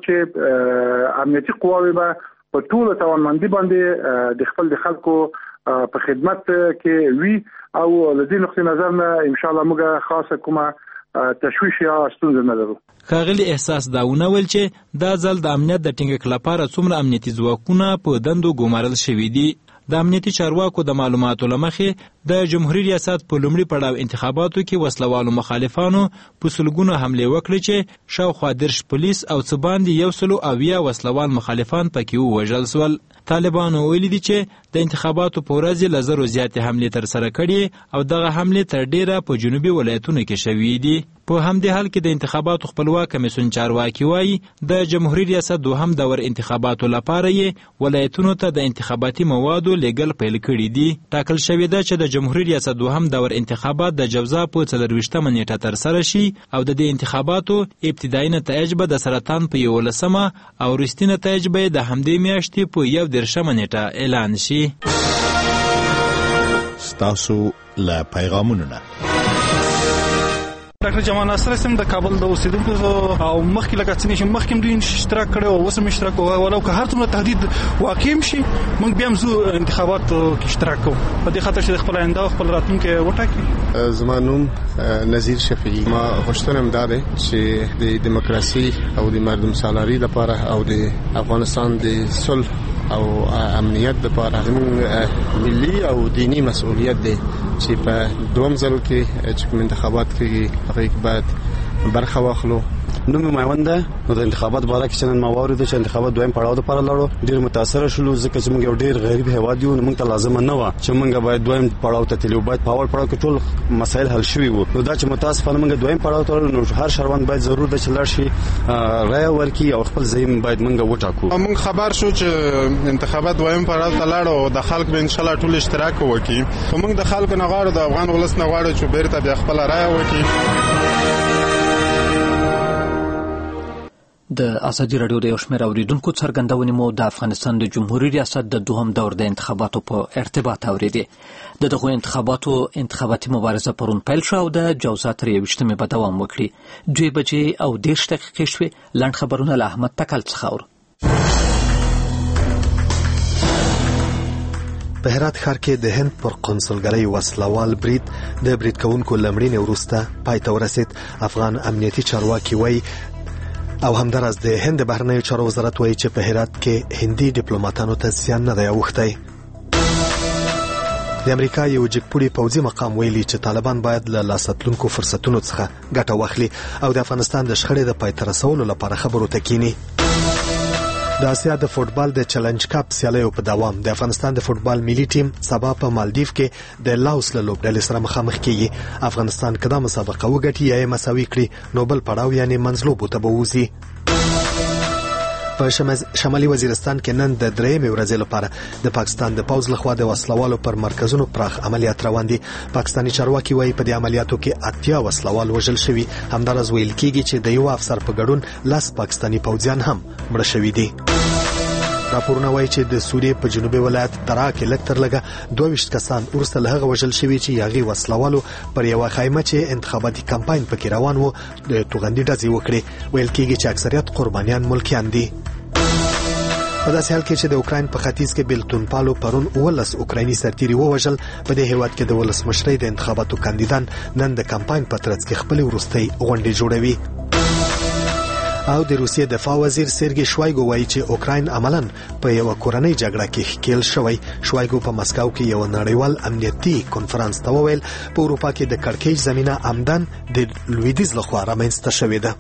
چې امنیتي قواوې به په ټول توانمندي باندې د خپل د خلکو په خدمت کې وي او له دې نقطې نظر نه ان شاء الله موږ خاصه کومه تشویش یا ستونزه نه لرو. ښاغلي احساس داونه ویل چې دا ځل د امنیت د ټینګښت لپاره څومره امنیتي ځواکونه په دندو ګمارل شوي دي. د امنیتي چارواکو د معلوماتو له مخې د جمهوریت ریاست په لومړي پړاو انتخاباتو کې وسلوالو مخالفانو په سلګونو حملې وکړې چې شاوخوا دېرش پولیس او څه باندې یو سلو اویا وسلوال مخالفان پکې ووژل سول. طالبانو ویلي دي چې د انتخاباتو په ورځ له زرو زیاتې حملې ترسره کړي او دغه حملې تر ډیره په جنوبي ولایتونو کې شوي دي. په همدې حال کې د انتخاباتو خپلواک کمیسیون چارواکي وایي د جمهوریت ریاست دوهم دور انتخاباتو لپاره یې ولایتونو ته د انتخاباتي موادو لیږل پیل کړي دي. ټاکل شوې ده چې د جمهوریت ریاست دوهم دور انتخابات د جوزا په څلرویشتمه نیټه ترسره شي او د دې انتخاباتو ابتدایي نتایج به د سرطان په یولسمه او وروستي نتایج به د همدې میاشتې په یو دېرشمه نیټه اعلان شي. ستاسو له پیغامونو نه ډاکټر جمال ناصر سم د کابل د اوسیدونکو او مخکې لکه څنګه چې مخکې دوی اشتراک کړي او اوس هم اشتراک کوي ولو که هر څومره تهدید واقع شي موږ بیا هم زو انتخابات کې اشتراک کوو په دې خاطر چې خپل آینده خپل راتلونکي وټاکي. زما نوم نذیر شفیعي. ما غوښتنه هم دا ده چې د دیموکراسي او د مردم سالاري لپاره او د افغانستان د صلح او امنیت لپاره زموږ ملي او دینی مسؤلیت دی چې په دوم ځل کې چې کوم انتخابات کېږي هغه باید برخه واخلو نو مې مایوند ده نو د انتخابات باره کې چې نن ما واورېده چې انتخابات دویم پړاو لپاره لاړو ډېر متاثر شولو ځکه چې موږ یو ډېر غریب هیواد یو نو موږ ته لازم نه و چې موږ باید دویم پړاو ته تلو باید په اول پړاو کې ټول مسایل حل شوي وو نو دا چې متاسفانه موږ دویم پړاو ته نو هر شهروند باید ضرور د چلار شي رای ورکړي او خپل ځای باید موږ وټاکو. موږ خبر شو چې انتخابات دویم پړاو ته لاړو د خلک به ان شاء الله ټول اشتراک وکړي خو موږ د خلکو نه غواړو د افغان ولس نه غواړو چې بیرته بیا خپل رای وکړي. د ازادي راډیو د یو شمېر اوریدونکو څرګندونې مو د افغانستان د جمهوریت ریاست د دوهم دور د انتخاباتو په ارتباط اورېدې. د دغو انتخاباتو انتخاباتي مبارزه پرون پیل شوه او د جوزا تر یوویشتمې به دوام وکړي. دوې بجې او دېرش دقیقې شوې. لنډ خبرونه له احمد تکل څخه اورو. په هرات ښار کې د هند پر قونسلګرۍ وسلوال برید د برید کوونکو له مړینې وروسته پای ته ورسېد. افغان امنیتي چارواکي وایي او همداراز د هند بهرنیو چارو وزارت وایي چې په هرات کې هندي ډیپلوماټانو ته زیان نه دی اوښتی. د امریکا یو جګپوړي پوځي مقام ویلي چې طالبان باید له لاساتلونکو فرصتونو څخه ګټه واخلي او د افغانستان د شخړې د پای ته رسولو لپاره خبرو ته کینی. د اسیا د فوټبال د چیلنج کپ سیالیو په دوام د افغانستان د فوټبال ملي ټیم سبا په مالدیف کې د لاوس له لوبډلې سره مخامخ کیږي. افغانستان کدا مسابقه وګټي یا یې مساوي کړي نو بل پړاو یعنی منځلوبو ته به وځي. په شمالي وزیرستان کې نن د درېیمې ورځې لپاره د پاکستان د پوځ لخوا د وسلوالو پر مرکزونو پراخ عملیات روان دي. پاکستاني چارواکي وایي په دې عملیاتو کې اتیا وسلوال وژل شوي. همداراز ویل کیږي چې د یو افسر په ګډون لاس پاکستاني پوځیان هم مړه شوي دي. راپورونه وایي چې د سوریې په جنوبي ولایت ترا کې لږ تر لږه دوه ویشت کسان وروسته له هغه وژل شوي چې یاغي وسلوالو پر یوه خیمه چې انتخاباتي کمپاین پکې روان و د توغندي ډزې وکړې. ویل کیږي چې اکثریت قربانیان ملکیان دي. په داسې حال کې چې د اوکراین په ختیځ کې بیلتون پالو پرون اوولس اوکرایني سرتیري ووژل. په دې هیواد کې د ولسمشرۍ د انتخاباتو کاندیدان نن د کمپاین په ترڅ کې خپلې وروستۍ غونډې جوړوي. او د روسیې دفاع وزیر سرګي شوایګو وایي چې اوکراین عملاً په یو کورنۍ جګړه کې ښکیل شوی. شوایګو په مسکو کې یو نړیوال امنیتي کنفرانس ته وویل په اروپا کې د کړکېچ زمينه عمدن د لویدیز لخوا رامنځته شوې ده.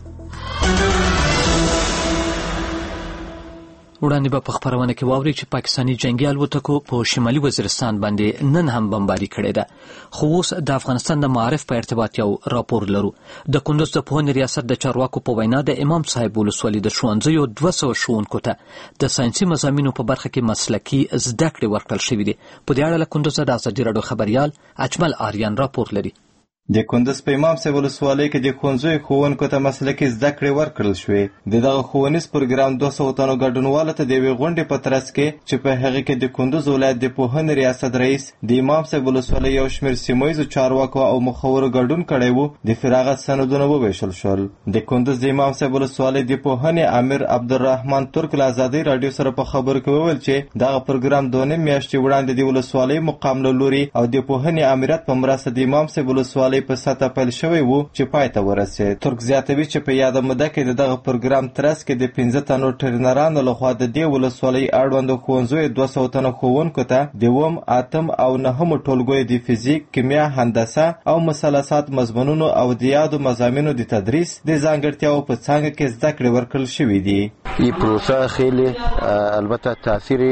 وړاندې به په خبرونه کې واوري چې پاکستاني جنگي الوتکو په شمالي وزیرستان باندې نن هم بمباري کړې ده. خو اوس د افغانستان د معارف په ارتباط یو راپور لرو. د کندوز د پوهنې ریاست د چارواکو په وینا د امام صاحب ولسوالي د ښوونځیو دوه سوه ښوونکو ته د ساینسي مضامینو په برخه کې مسلکي زده کړې ورکړل شوې دي. په دې اړه له کندوز د ازادي راډیو خبريال اجمل آریان راپور لري. د کندوز په امام صاحب ولسوالۍ کې د ښوونځیو ښوونکو ته مسلکي زده کړې ورکړل شوې. د دغه ښوونیز پروګرام دوه سوه تنو ګډونوالو ته د یوې غونډې په ترڅ کې چې په هغه کې د کندوز ولایت د پوهنې ریاست رئیس د امام صاحب ولسوالۍ یو شمېر سیمه ییزو چارواکو او مخورو ګډون کړی و د فراغت سندونه وویشل شول. د کندوز د امام صاحب ولسوالۍ د پوهنې امیر عبدالرحمن ترک له ازادۍ راډیو سره په خبرو کې وویل چې دغه پروګرام دوه نیم میاشتې وړاندې د ولسوالۍ مقام له لوري او د پوهنې امریت په مرسته د امام صاحب ولسوالۍ په سطح پیل شوی وو چې پای ته ورسېد. ترک زیاتوي چې په یاده موده کې د دغه پروګرام ترڅ کې د پنځه تنو ټرینرانو لخوا د دې ولسوالۍ اړوندو ښوونځیو دوه سوه تنو ښوونکو ته د اووم اتم او نهمو ټولګیو د فزیک کیمیا هندسه او مثلثات مضمونونو او د یادو مضامینو د تدریس د ځانګړتیاو په څانګه کې زده کړې ورکړل شوې دي. این پروسه خیلی البته تاثیر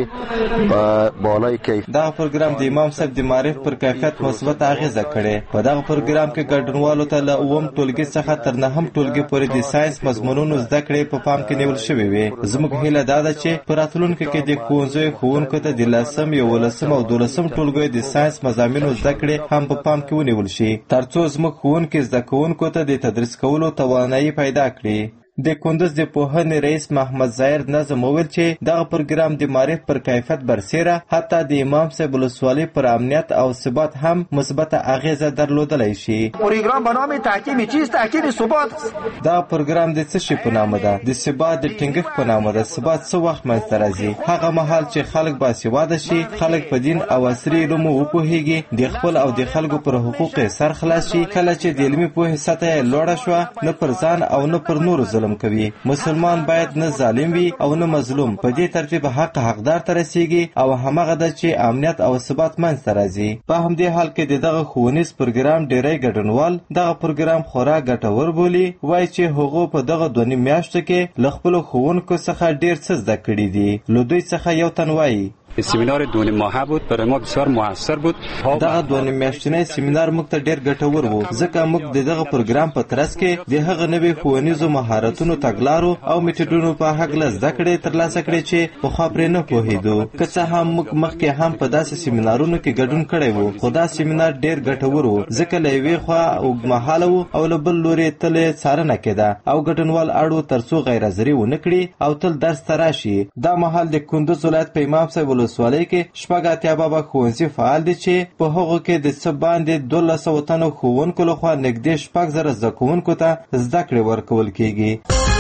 بالای کیفیت دغه پروګرام د امام صاحب د معرف پر کیفیت مثبت اغیزه کړې. په دغه پروګرام کې ګډونوالو ته له اووم ټولګي څخه تر نهم ټولګي پورې د ساینس مضمونونو زده کړې په پام کې نیول شوې وې. زموږ هیله دا ده چې په راتلونکي کې د ښوونځیو ښوونکو ته د لسم یولسم او دولسم ټولګیو د ساینس مضامینو زده کړې هم په پام کې ونیول شي تر څو زموږ ښوونکي زده کوونکو ته د تدریس کولو توانایي پیدا کړي. د کندوز د پوهنې رئیس محمد ظاهر نظم وویل چې دغه پروګرام د معرف پر کیفیت برسیره حتی د امام صاحب ولسوالۍ پر امنیت او ثبات هم مثبت اغیزه درلودلی شي. پروګرام به نام تحکیم چیست؟ تحکیم ثبات. دغه پروګرام د څه شي په نامه ده؟ د ثبات د ټینګښت په نامه ده. ثبات څه وخت منځته راځي؟ هغه مهال چې خلک باسواده شي، خلک په دین او عصري علومو وپوهیږي، د خپل او د خلکو پر حقوق سر خلاص شي. کله چې د علمي پوهې سطحه لوړه شوه، نه پر ځان او نه پر نورو ظلم ژوند کوي. مسلمان باید نه ظالم وي او نه مظلوم. په دې ترتیب حق حقدار ته رسیږي او همغه د چې امنیت او ثبات منځته راځي. په همدې حال کې د دغه ښوونیز پروګرام ډیری ګډونوال دغه پروګرام خورا ګټور بولي. وایي چې هغو په دغه دوه نیم میاشتو کې له خپلو ښوونکو څخه ډیر څه زده کړي دي. له دوی څخه یو تن وایي سیمینار دو نیم ماهه بود، برای ما بسیار موثر بود. دغه دوه نیم میاشتنی سیمینار موږ ته ډیر ګټور و ځکه موږ د دغه پروګرام په ترڅ کې د هغه نوي ښوونیزو مهارتونو تګلارو او میتودونو په هکله زده کړې ترلاسه کړې چې پخوا پرې نه پوهېدو. که څه هم موږ مخکې هم په داسې سیمینارونو کې ګډون کړی و، خو دا سیمینار ډیر ګټور و ځکه له یوې خوا اوږدمهاله و او له بل لورې تل یې څارنه کېده او ګډونوال اړ و تر څو غیرحاضري ونه کړي او تل درس ته راشي. دا مهال د کندوز ولایت په امام صاحب ولسوالۍ کې شپږ اتیا بابا ښوونځي فعال دي چې په هغو کې د څه باندې دولس سوه تنو ښوونکو لخوا نږدې شپږ زره زده کوونکو ته زده کړې ورکول کیږي.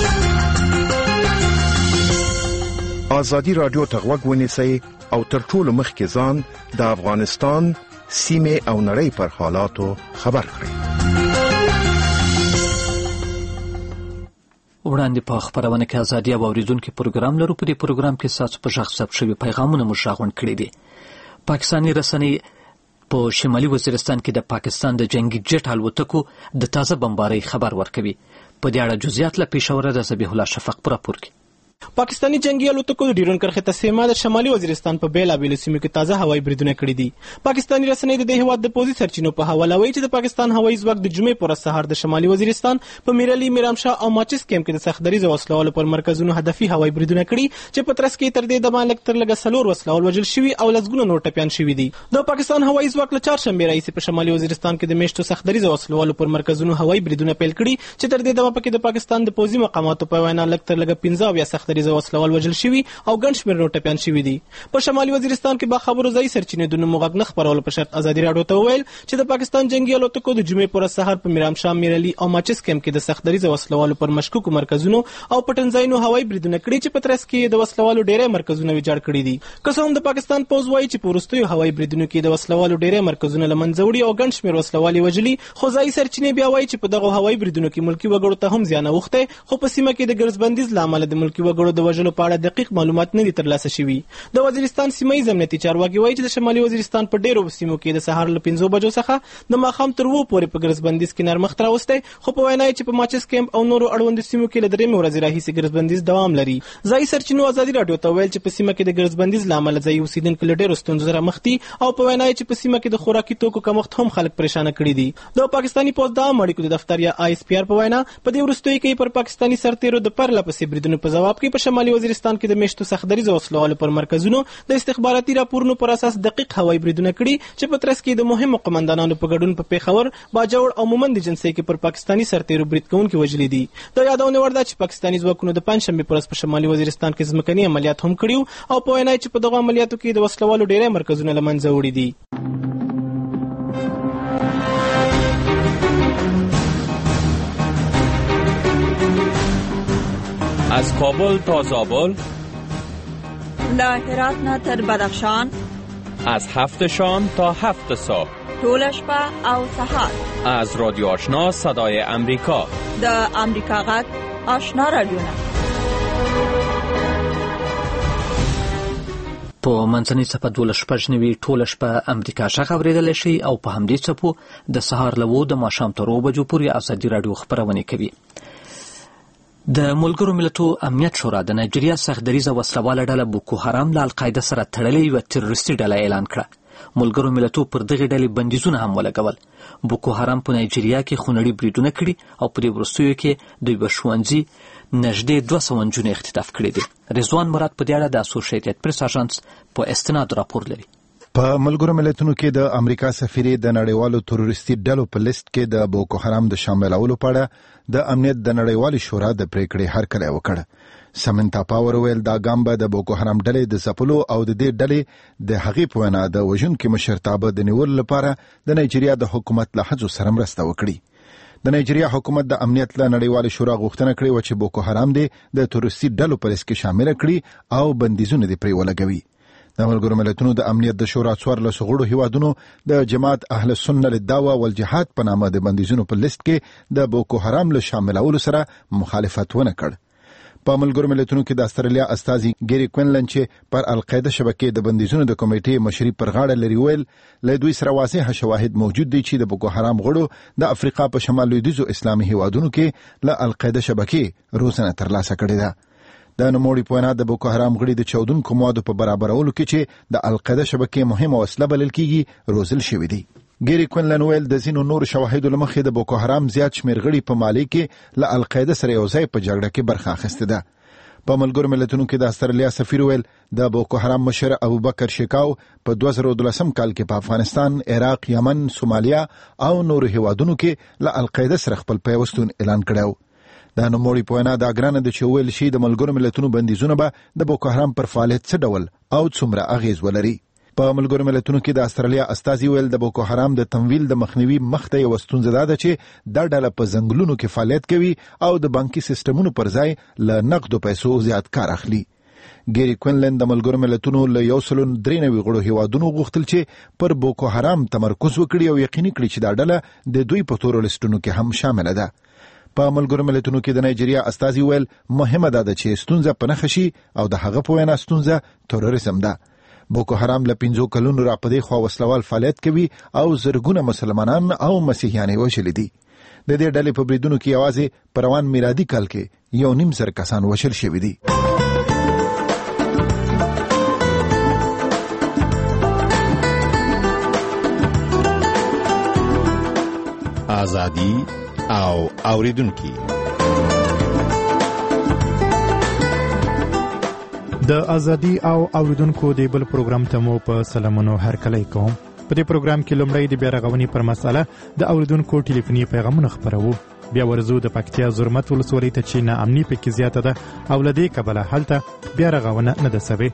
ازادي راډیو ته غوږ ونیسئ او تر ټولو مخکې ځان د افغانستان سیمې او نړۍ پر حالاتو خبر کړئ. وړاندې په خبرونه کې ازادي او اوریدونکو پروګرام لرو. په دې پروګرام کې ساسو په ژغ ثبت شوي پیغامونه مو ژغون کړي دي. پاکستاني رسنۍ په شمالي وزیرستان کې د پاکستان د جنگي جټ الوتکو د تازه بمبارۍ خبر ورکوي. په دې اړه جزئیات له پیښوره د ذبیح الله شفق پر راپور کې. پاکستانی جنگي الوتکو د ډیرون کرښې ته سیمه د شمالي وزیرستان په بیلابیلو سیمو کې تازه هوایي بریدونه کړي دي. پاکستانی رسنۍ د دې هیواد د پوځي سرچینو په حواله وایي چې د پاکستان هوایي ځواک د جمعې پر سهار د شمالي وزیرستان په میرلی، میرامشاه او ماچس کیمپ کې د سختدریزو وسلوالو پر مرکزونو هدفي هوایي بریدونه کړي چې په ترڅ کې تر دې دمه لږ تر لږه څلور وسلوال وژل شوي او لسګونه نور ټپیان شوي دي. د پاکستان هوایي ځواک له چهارشنبې راهیسې په شمالي وزیرستان کې د میشتو سختدریزو وسلوالو پر مرکزونو هوایي بریدونه پیل کړي چې تر دې دمه پکې د پاکستان د پوځي مقاماتو په وینا لږ تر لږه پنځه اویا سختدریزو وسلوال وژل شوي او ګڼ شمېر نور ټپیان شوي دي. په شمالي وزیرستان کې با خبرو ځایي سرچینې د نومو غږ نه خپرولو په شرط ازادي راډیو ته وویل چې د پاکستان جنگي الوتکو د جمعې پر سهار په میرامشاه، میرلی او ماچس کیمپ کې د سختدریزو وسلوالو پر مشکوکو مرکزونو او پټنځایونو هوایي بریدونه کړي چې په ترڅ کې د وسلوالو ډېری مرکزونه ویجاړ کړي دي. که څه هم د پاکستان پوځ وایي چې په وروستیو هوایي بریدونو کې د وسلوالو ډېری مرکزونه له منځه وړي او ګڼ شمېر وسلوال یې وژلي، خو ځایي سرچینې بیا وایي چې په دغو هوایي بریدونو کې ملکي وګړو ته هم زیان اوښتی، خو په سیمه کې د ګرځبندیز له امله د ملکي وګړو د وژلو په اړه دقیق معلومات نه دي ترلاسه شوي. د وزیرستان سیمه ییز امنیتي چارواکي وایي چې د شمالي وزیرستان په ډېرو سیمو کې د سهار له پنځو بجو څخه د ماښام تر اوو پورې په ګرځبندیز کې نرمښت راوستی، خو په وینا یې چې په ماچس کیمپ او نورو اړوندو سیمو کې له درېیمې ورځې راهیسې ګرځبندیز دوام لري. ځایي سرچینو ازادي راډیو ته ویل چې په سیمه کې د ګرځبندیز له امله ځایي اوسېدونکو له ډېرو ستونزو سره مخ دي او په وینا یې چې په سیمه کې د خوراکي توکو کمښت هم خلک پریشانه کړي دي. د پاکستاني پوځ د عامه اړیکو د دفتر یا آی اس پی آر په وینا په دې وروستیو کې پر پاکستاني سرتیرو د پرله پسې بریدونو په ځواب کې په شمالي وزیرستان کې د میشتو سختدریزو وسلوالو پر مرکزونو د استخباراتي راپورونو پر اساس دقیق هوایي بریدونه کړي چې په ترڅ کې د مهمو قمندانانو په ګډون په پیښور، باجوړ او مومند جنسي کې پر پاکستاني سرتیرو برید کوونکي وژلي دي. د یادونه وړ ده چې پاکستاني ځواکونو د پنځشنبې پر ورځ په شمالي وزیرستان کې ځمکني عملیات هم کړي او په وینا چې په دغو عملیاتو کې د وسلوالو ډېری مرکزونه له منځه وړي دي. از کابل تا زابل، له هرات نه تر بدخشان، از هفت شام تا هفت صبح، ټول شپه او سهار. از رادیو آشنا صدای امریکا، د امریکا غږ آشنا رادیو. په منځنۍ څپه دولس شپږ نوي ټوله شپه امریکا غږ اورېدلی شي او په همدې څپو د سهار له اوو د ماښام تر اوو بجو پورې ازادي راډیو خپرونې کوي. د ملګرو ملتو امنیت شورا د نایجیریا سختدریزه وسلواله ډله بوکو حرام له القاعده سره تړلې یوه تروریستي ډله اعلان کړه. ملګرو ملتو پر دغې ډلې بندیزونه هم ولګول. بوکو حرام په نایجیریا کې خونړي بریدونه کړي او په دې وروستیو کې د یوه ښوونځي نږدې دوه سوه نجونې اختطاف کړي دي. رضوان مراد په دې اړه د اسوسییټډ پریس اژانس په استناد راپور لري. په ملګرو ملتونو کې د امریکا سفیر د نړیوالو تروریستي ډلو په لیست کې د بوکو حرام د شاملولو په اړه د امنیت د نړیوالې شورا د پریکړې هرکلی وکړ. سمنتا پاور ویل دا ګام به د بوکو حرام ډلې د ځپلو او د دې ډلې د هغې په وینا د وژونکي مشرتابه د نیولو لپاره د نایجیریا د حکومت له هڅو سره مرسته وکړي. د نایجیریا حکومت د امنیت له نړیوالې شورا غوښتنه کړې وه چې بوکو حرام دې د تروریستي ډلو په لیست کې شامله کړي او بندیزونه دې پرې ولګوي. د ملګرو ملتونو د امنیت د شورا څوارلسو غړو هیوادونو د جماعت اهل سنت للدعوه والجهاد په نامه د بندیزونو په لیست کې د بوکو حرام له شاملولو سره مخالفت ونه کړ. په ملګرو ملتونو کې د استرالیا استازي ګيري کوینلند چې پر القاعده شبکې د بندیزونو د کمیټې مشري پر غاړه لري ویل له دوی سره واضح شواهد موجود دي چې د بوکو حرام غړو د افریقا په شمال لویدیځو اسلامي هیوادونو کې له القاعده شبکې روزنه ترلاسه کړې ده. د نوموړي په وینا د بوکو حرام غړي د چاودونکو موادو په برابرولو کې چې د القاعده شبکې مهمه وسله بلل کیږي روزل شوی دي. ګيري کوینلند ویل د ځینو نور شواهدو له مخې د بوکو حرام زیات شمېر غړي په مالي کې له القاعده سره یو ځای په جګړه کې برخه اخیسته ده. په ملګرو ملتونو کې د استرالیا سفیر ویل د بوکو حرام مشر ابوبکر شیکاو په دوه زره دولسم کال کې په افغانستان، عراق، یمن، سومالیا او نورو هیوادونو کې له القاعده سره خپل پیوستون اعلان کړو. د نوموړي په وینا دا ګرانه ده چې ویل شي د ملګرو ملتونو بندیزونه به د بوکو حرام پر فعالیت څه ډول او څومره اغیز ولري. په ملګرو ملتونو کې د استرالیا استازي ویل د بوکو حرام د تمویل د مخنیوي مخته یو ستونزه ده چې دا ډله په ځنګلونو کې فعالیت کوي او د بانکي سیستمونو پر ځای له نقدو پیسو زیات کار اخلي. ګيري کوینلند د ملګرو ملتونو له یو سل درې نوي غړو هیوادونو غوښتل چې پر بوکو حرام تمرکز وکړي او یقیني کړي چې دا ډله د دوی په تورو لیستونو کې هم شامل ده. په ملګرو ملتونو کې د نایجیریا استازي ویل مهمه ده چې ستونزه په نښه شي او د هغه په وینا ستونزه تروریزم ده. بوکو حرام له پنځو کلونو راپدې خوا وسلوال فعالیت کوي او زرګونه مسلمانان او مسیحیان وشل دي. د دې ډلې په بریدونو کې یوازې په روان میلادي کال کې یو نیم زر کسان وشل شوي دي. ازادي او اوریدونکو د ازادي او اوریدونکو د بل پروګرام ته مو په سلامونو هرکلی کوم. په دې پروګرام کې لومړی د بیا رغونې پر مسله د اوریدونکو ټلیفوني پیغامونه خپرو. بیا ورزو د پکتیا زرمت ولسوالۍ ته چې ناامني پکې زیاته ده او له دې کبله هلته بیا رغونه نه ده سوې.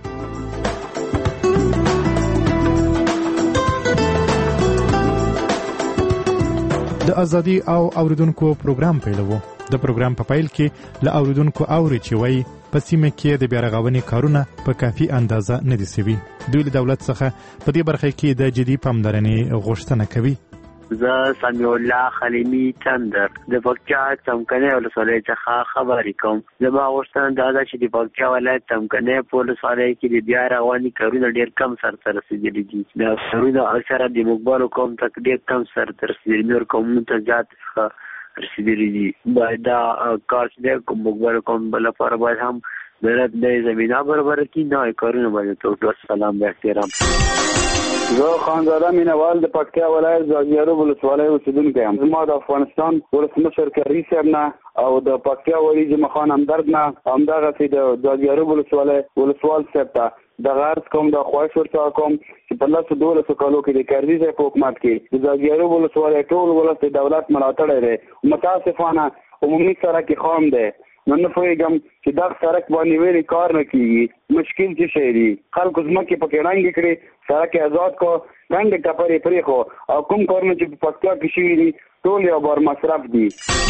د ازادي او اوریدونکو پروګرام پیلوو. د پروګرام په پیل کې له اوریدونکو اوري چې وایي په سیمه کې د بیا رغونې کارونه په کافي اندازه نه دي سوي. دوی له دولت څخه په دې برخه کې د جدي پاملرنې غوښتنه کوي. زه سمیع الله خلیمی چندر د پکتیا څمکنه ولسوالۍ څخه خبرې کوم. زما غوښتنه دا ده چې د پکتیا ولایت څمکنه په ولسوالۍ کې د بیا رغونې کارونه ډېر کم سرته رسېدلي دي. د کارونه اکثره د مقبالو قوم ته ډېر کم سرته رسېدلي، نور قومونو ته زیات رسېدلي دي. باید دا کار چې د مقبالو قوم لپاره باید هم دولت د زمینه برابره کړي. نوي کارونه باید وکړي. سلام و احترام. زه خانزاده مینوال د پکتیا ولایت زاګیارو ولسوالۍ اوسیدونکی یم. زما د افغانستان ولسمشر کرزي صاحب نه او د پکتیا ولي جمعه خان همدرد نه همدغسې د زاګیارو ولسوالۍ ولسوال صاحب ته دغه عرض کوم، د خواهش ورته کوم چې په لسو دولسو کالو کې د کرزي صاحب په حکومت کې د زاګیارو ولسوالۍ ټول ولس د دولت ملاتړی دی. متاسفانه عمومي سړک خام دی. نو نه پوهېږم چې دغه سړک باندې ویلې کار نه کېږي. مشکل څه شی دی؟ خلکو ځمکې پکې ړنګې کړې، سړک یې آزاد کړو، ډنډې ټپرې پرېښو او کوم کارونه چې په پکتیا کې شوي دي ټول یو بار مصرف دي.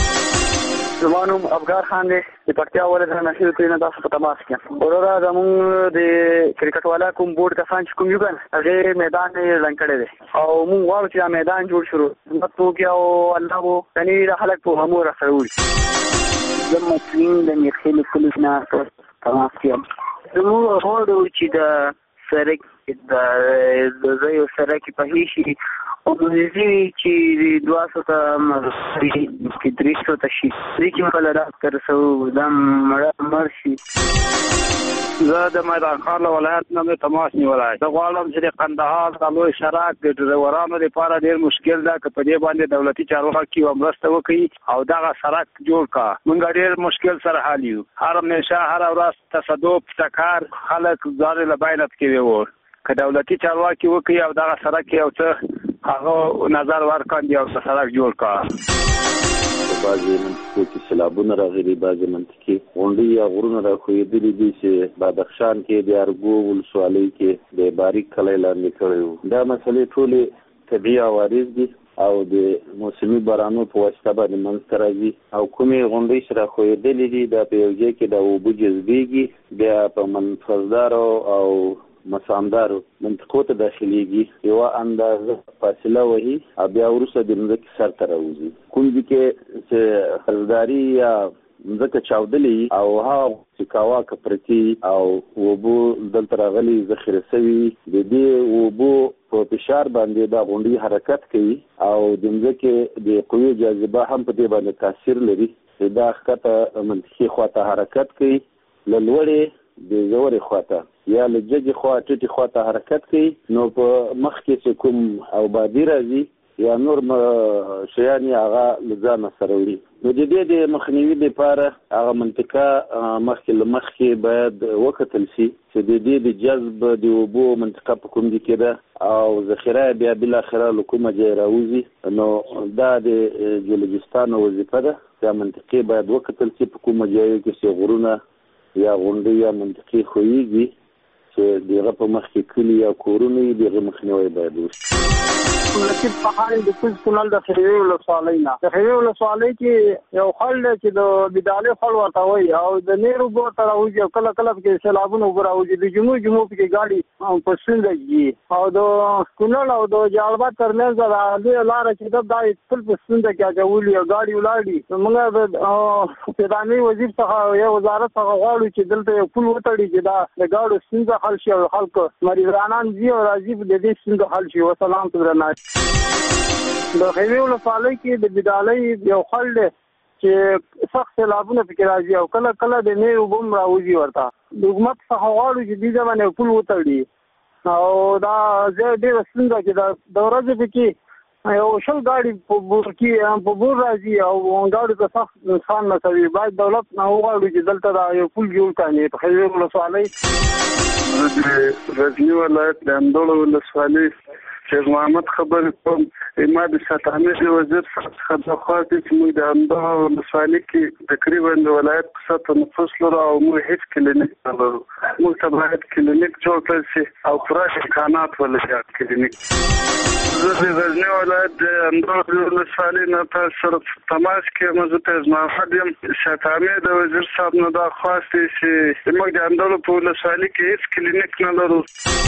زما نوم افغان خان دی، د پکتیا ولایت نشي کوي نه تاسو په تماس کې. وروره زموږ د کرکټ والا کوم بورډ کسان چې کوم یو کن هغه میدان یې ړنګ کړی دی او موږ غواړو چې دا میدان جوړ شروع خدمت وکړي او الله وو کني د خلک په همو رسول. زه مسلم د میخیل کلي نه تماس کې زموږ غواړو چې د سړک د ځایو سړک په هیڅ او د دې چې دوه سوه مرسي کې درې سوه ته شي چې په لاره ترسو د مړ مرشي. زه د میدان خان ولایت نه تماس نیولای. زه غواړم چې د قندهار د لوی شراک د ډرایورانو لپاره ډېر مشکل ده که په دې باندې دولتي چارواکي مرسته وکړي او دغه سړک جوړ کړي. موږ ډېر مشکل سره حال یو. هر همیشه هر ورځ تصادف ټکر خلک ځان له باینت کې وور که دولتي چارواکي وکړي او دغه سړک یو څه هغه نظر ورکړي او سړک جوړ کړي. بعضې منطقو کې سیلابونه راغلي، بعضې منطقې غونډۍ یا غرونه راښویېدلي دي چې بدخشان کې د ارګو ولسوالۍ کې د باریک کلی لاندې کړی وو. دا مسلې ټولې طبیعي عوارض دي او د موسمي بارانو په واسطه باندې منځته راځي او کومې غونډۍ چې راښویېدلې دي دا په یو ځای کې د اوبه جذبېږي، بیا په منفذدارو او مسامدارو منطقو ته داخليږي یو اندازه فاصله وهي بیا ورسره د مځکې سر ته راوځي کوم چې چې خزداري یا مځکه چاودلې او هغه چې کاوا کپرتی او وبو دلته راغلي ذخیره شوی د دې وبو په فشار باندې دا غونډي حرکت کوي او د مځکې د قوی جاذبه هم په دې باندې تاثیر لري دا ښکته منطقي خواته حرکت کوي لوړې د زوري خواته یا لججي خوا ټټي خواته حرکت کوي نو په مخ کې کوم او بادي راځي یا نور شیان هغه لزان سره وي نو د دې د مخنیوي لپاره هغه منطقه مخکې لمخکې باید وکتل شي چې د دې د جذب د وبو منطقه په کوم کې ده او ذخیره بیا بل اخره لکومه جای راوځي نو دا د جیولوجستانو وظیفه ده چې منطقه باید وکتل شي په کومه جای کې چې غرونه یا غونډې یا منطقي خوېږي چې دغه په مخ کې کلی یا کورونه دغه مخنیوي باید وشي لکه په حال د کوز کونل د خریوي ولسوالۍ نه د خریوي ولسوالۍ کې یو خل چې د بدالې خل ورته وي او د نیرو بو تر اوځي کله کله کې سیلابونه وګراوځي د جمعو جمعو کې ګاډي په سندګي او د کونل او د جالبات ترمنځ د لار چې د دای خپل په سند کې اجولي ګاډي ولاړي موږ د پیدانوي وزیر څخه یو وزارت څخه غواړو چې دلته یو پل وتړي چې دا د ګاډو سند حل شي او خلک مریضانان زی او راځي د دې سند حل شي وسلام تبرنا د خیوي ولسوالۍ کې د بدالۍ یو خل دی چې سخت سیلابونه پکې راځي او کله کله د نیرو بم راوځي ورته د حکومت څخه غواړو چې دې ځمانه پل وتړي او دا زه ډېر ستونزه کې د ورځې پکې یو شل ګاډي په بور کې په بور راځي او ګاډي ته سخت نقصان نه کوي باید دولت نه وغواړي چې دلته دا یو پل جوړ کړي په خیوي ولسوالۍ د غزنی ولایت د اندول ولسوالۍ شیخ محمد خبر کوم امام ستانه د وزیر څخه د خاطر چې موږ د اندول ولسوالۍ کې تقریبا د ولایت څخه نفوس لرو او موږ هیڅ کلینیک نه لرو موږ ته باید کلینیک جوړ کړل شي او پراخ امکانات ولري کلینیک زه د غزنی ولایت د اندول ولسوالۍ نه تاسو تماس کې موږ ته محمد یم ستانه د وزیر صاحب نه دا خواسته چې موږ د اندول په ولسوالۍ کې هیڅ کلینیک نه لرو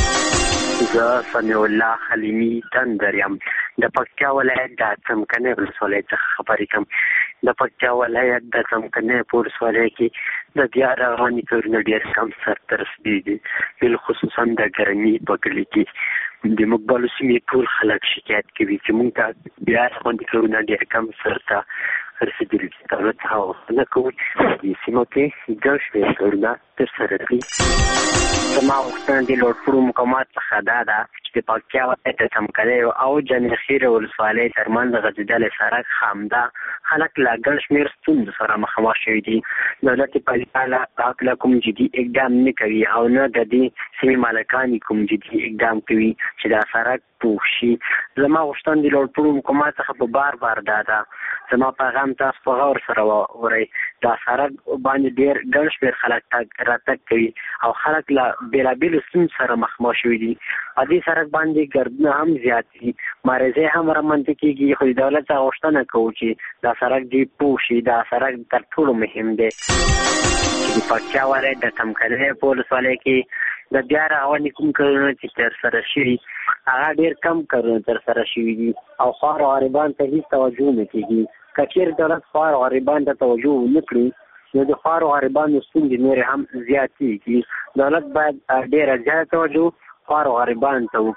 زه سمیع الله حلیمی تندر یم د پکتیا ولایت د څمکنه ولسوالۍ څخه خبرې کوم د پکتیا ولایت د څمکنه ولسوالۍ کې د بیا رواني کورونه ډېر کم سر ته رسېدلي دي بالخصوصا د ګرمي په کلي کې د مقبلو سیمې ټول خلک شکایت کوي چې موږ ته بیا رواني کورونه ډېر کم سر ته رسېدلي دي دولت هغه نه کوي د سیمو کې ګڼ شمېر کورونه ترسره کړي زما غوښتنه د لوړپوړو مقامات څخه دا ده چې د پکتیا ولایت د څمکنیو او جنې خیره ولسوالۍ ترمنځ غځېدلی سړک خامده خلک له ګڼ شمېر ستونزو سره مخامخ شوي دي دولت په هکله کوم جدي اقدام نه کوي او نه د دې سیمې مالکان کوم جدي اقدام کوي چې دا سړک پوخ شي زما غوښتنه د لوړپوړو مقامات څخه په بار بار دا ده زما پیغام تاسو په غور سره واورئ دا سړک باندې ډېر ګڼ شمېر خلک تګ راتګ کوي او خلک له بېلابېلو ستونزو سره مخامخ شوي دي په دې سړک باندې ګردونه هم زیات دي مریضۍ هم رامنځته کېږي خو د دولت څخه غوښتنه کوو چې دا سړک ډېر پوخ شي دا سړک تر ټولو مهم دی چې د پکتیا ولایت د څمکنیو په ولسوالۍ کې د بیا رغونې کوم کارونه چې ترسره شوي هغه ډېر کم کارونه ترسره شوي دي او خوار او غریبانو ته هېڅ توجه نه کېږي که چېرې دولت خوار او غریبانو ته توجه ونه کړي نو د خوار او غریبانو ستونزې نورې هم زیاتېږي دولت باید ډېره زیاته توجه خوار او غریبانو ته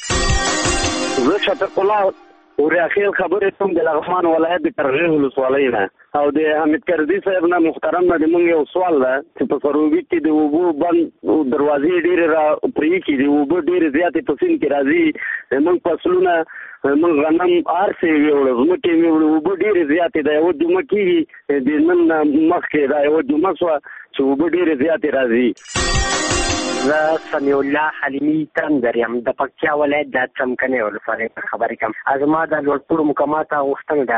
وکړي زه شفیق الله وریاخیل خبرې کوم د لغمان ولایت د قرغې ولسوالۍ نه او د حمید کرزي صاحب نه محترم نه د مونږ یو سوال ده چې په سروبي کې د اوبو بند دروازې ډېرې را پرې کې دي اوبه ډېرې زیاتې په سیند کې راځي موږ فصلونه موږ غنم هر څه ویوړو ځمکې ویوړو اوبه ډېرې زیاتې ده یوه جمعه کېږي د نن مخکې دا یوه جمعه شوه چې اوبه ډېرې زیاتې راځي زه سمیع الله حلیمی تندر یم د پکتیا ولایت د څمکنیو ولسوالۍ څخه خبرې کوم زما د لوړپوړو مقاماتو غوښتنه دا ده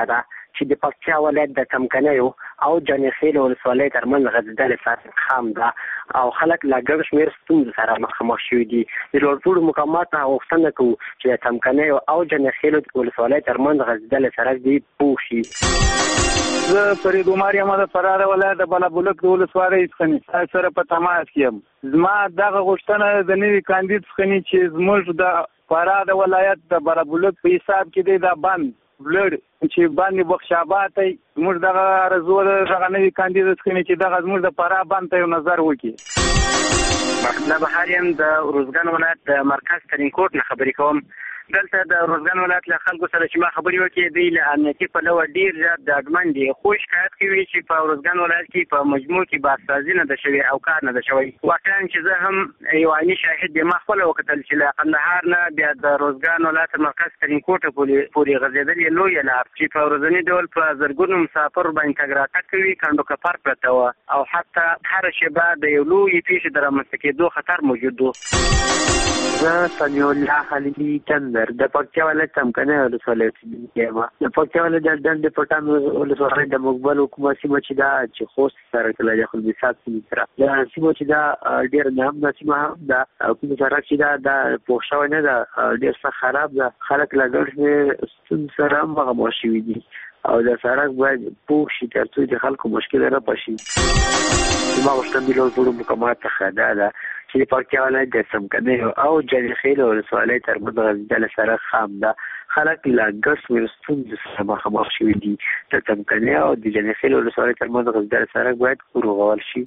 چې د پکتیا ولایت د څمکنیو او جنخیل ولسوالۍ ترمنځ غځېدلې سړک خام ده او خلک لا ګڼ شمېر ستونزو سره مخامخ شوي دي. د لوړپوړو مقامات نه غوښتنه کوو چې د څمکنیو او جنخیل ولسوالۍ ترمنځ غځېدلې سړک دې پوه شي. زه فرید عمر یم د فراه ولایت د بلابلک د ولسوالۍ څخه سره په تماس کې یم. زما دغه غوښتنه د نوي کاندید څخه چې زموږ د فراه د ولایت د بلابلک په حساب کې دی دا بند بلډ چې باندې بخشابات زموږ دغه ارزو دغه نوي کاندید څخه چې دغه زموږ د فراه بند ته یو نظر وکړي. مطلب هریم د روزګان ولایت د مرکز ترینکوټ نه خبرې کوم. دلته د روزګان ولایت له خلکو سره چې ما خبرې وکړې دوی له امنیتي پلوه ډېر زیات ډاډمن دي، خو شکایت کوي چې په روزګان ولایت کې په مجموع کې بازسازي نه ده شوې او کار نه ده شوی. واقعا چې زه هم یو عیني شاهد یم، ما خپله وکتل چې له قندهار نه بیا د روزګان ولایت مرکز ترینکوټه پورې غځېدل یې لویه لار چې په ورځني ډول په زرګونو مسافر باندې تګ راتګ کوي، کنډو کپر پرته وه او حتی هره شېبه د یو لویې پیښې د رامنځته کېدو خطر موجود و. زه سمیع الله حلیمي تندر د پکتیا ولایت څمکنی ولسوالۍ اوسېدونکی یم. د پکتیا ولایت د ډنډ پټان ولسوالۍ د مقبل حکومت سیمه چې ده چې خوست سره کله د خلبیسات سیمې سره د سیمه چې ده ډېره نامده سیمه هم ده. کوم سړک چې ده دا پوه شوی نه ده، ډېر سخت خراب ده، خلک له ګڼ شمېر ستونزو سره هم مخامخ شوي دي او د سړک باید پوه شي تر څو د خلکو مشکل رفع شي. زما غوښتنه د لوړپوړو مقامات څخه دا ده چې د پکتیا ولایت د څمکنیو او جنخیل ولسوالۍ ترمنځ غځېدلی سړک خام ده. خلک له ګڼ شمېر ستونزو سره مخامخ شوي دي. د څمکنیو او د جنخیل ولسوالۍ ترمنځ غځېدلی سړک باید ورغول شي.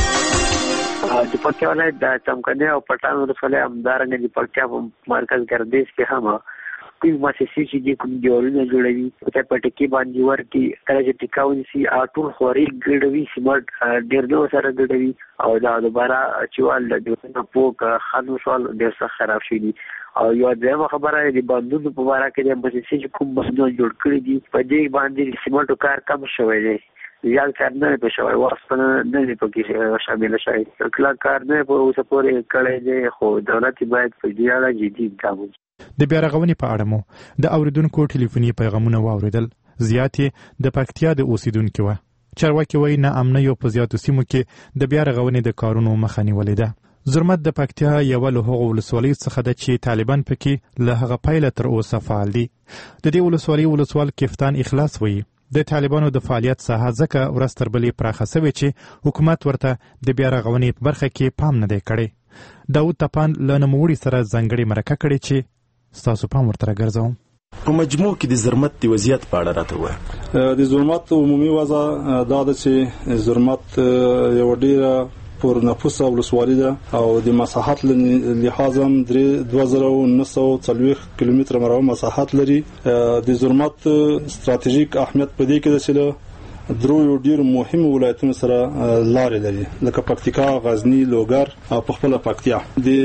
د پکتیا ولایت د څمکنیو او پټان ولسوالۍ همدارنګه د پکتیا په مرکز ګردیز کې هم کوم مؤسسې چې دي کوم دیوالونه جوړوي په په ټکي باندې ورتي کله چې ټیکا ونیسي ټول خوري ګډوي سیمټ ډېر نو سره ګډوي او دا دوباره چوال د دیوالونو پوک خانو سوال ډېر څه خراب شي دي. او یو دغه خبره دی باندې په اړه کې د مؤسسې چې کوم بندونه جوړ کړی دي په دې باندې سیمټو کار کم شوی دی، زیات کار نه په شوی واسطه نه دی پکې شامل شوی، کله کار نه په اوسه پورې کړی دی، خو دولت باید په دې اړه جدي ګام د بیا رغونې په اړه مو د اوریدونکو ټلیفوني پیغامونه واوریدل. زیات یې د پکتیا د اوسیدونکو وو. چارواکي وایي نا امنیو په زیاتو سیمو کې د بیا رغونې د کارونو مخه نیولې ده. زرمت د پکتیا یو له هغو ولسوالیو څخه ده چې طالبان پکې له هغه پیله تر اوسه فعال دي. د دې ولسوالۍ ولسوال کفتان اخلاص وایي د طالبانو د فعالیت ساحه ځکه ورځ تر بلې پراخه سوې چې حکومت ورته د بیا رغونې په برخه کې پام نه دی کړی. داود تپان له نوموړي سره ځانګړې مرکه کړې چې ستاسو پام ورته راګرځوم. په مجموع کې د زرمت د وضعیت په اړه راته ووایه. د زرمت عمومي وضع دا ده چې زرمت یو ډیره پر نفوسه ولسوالي ده او د مساحت لحاظ هم دوه زره و نه سوه څلوېښت کیلومتره مربع مساحت لري. د زرمت ستراتیژیک اهمیت په دې کې ده چې درو یو ډیر مهم ولایتونو سره لارې لري لکه پکتیکا، غزنی، لوګر او په خپل پکتیا.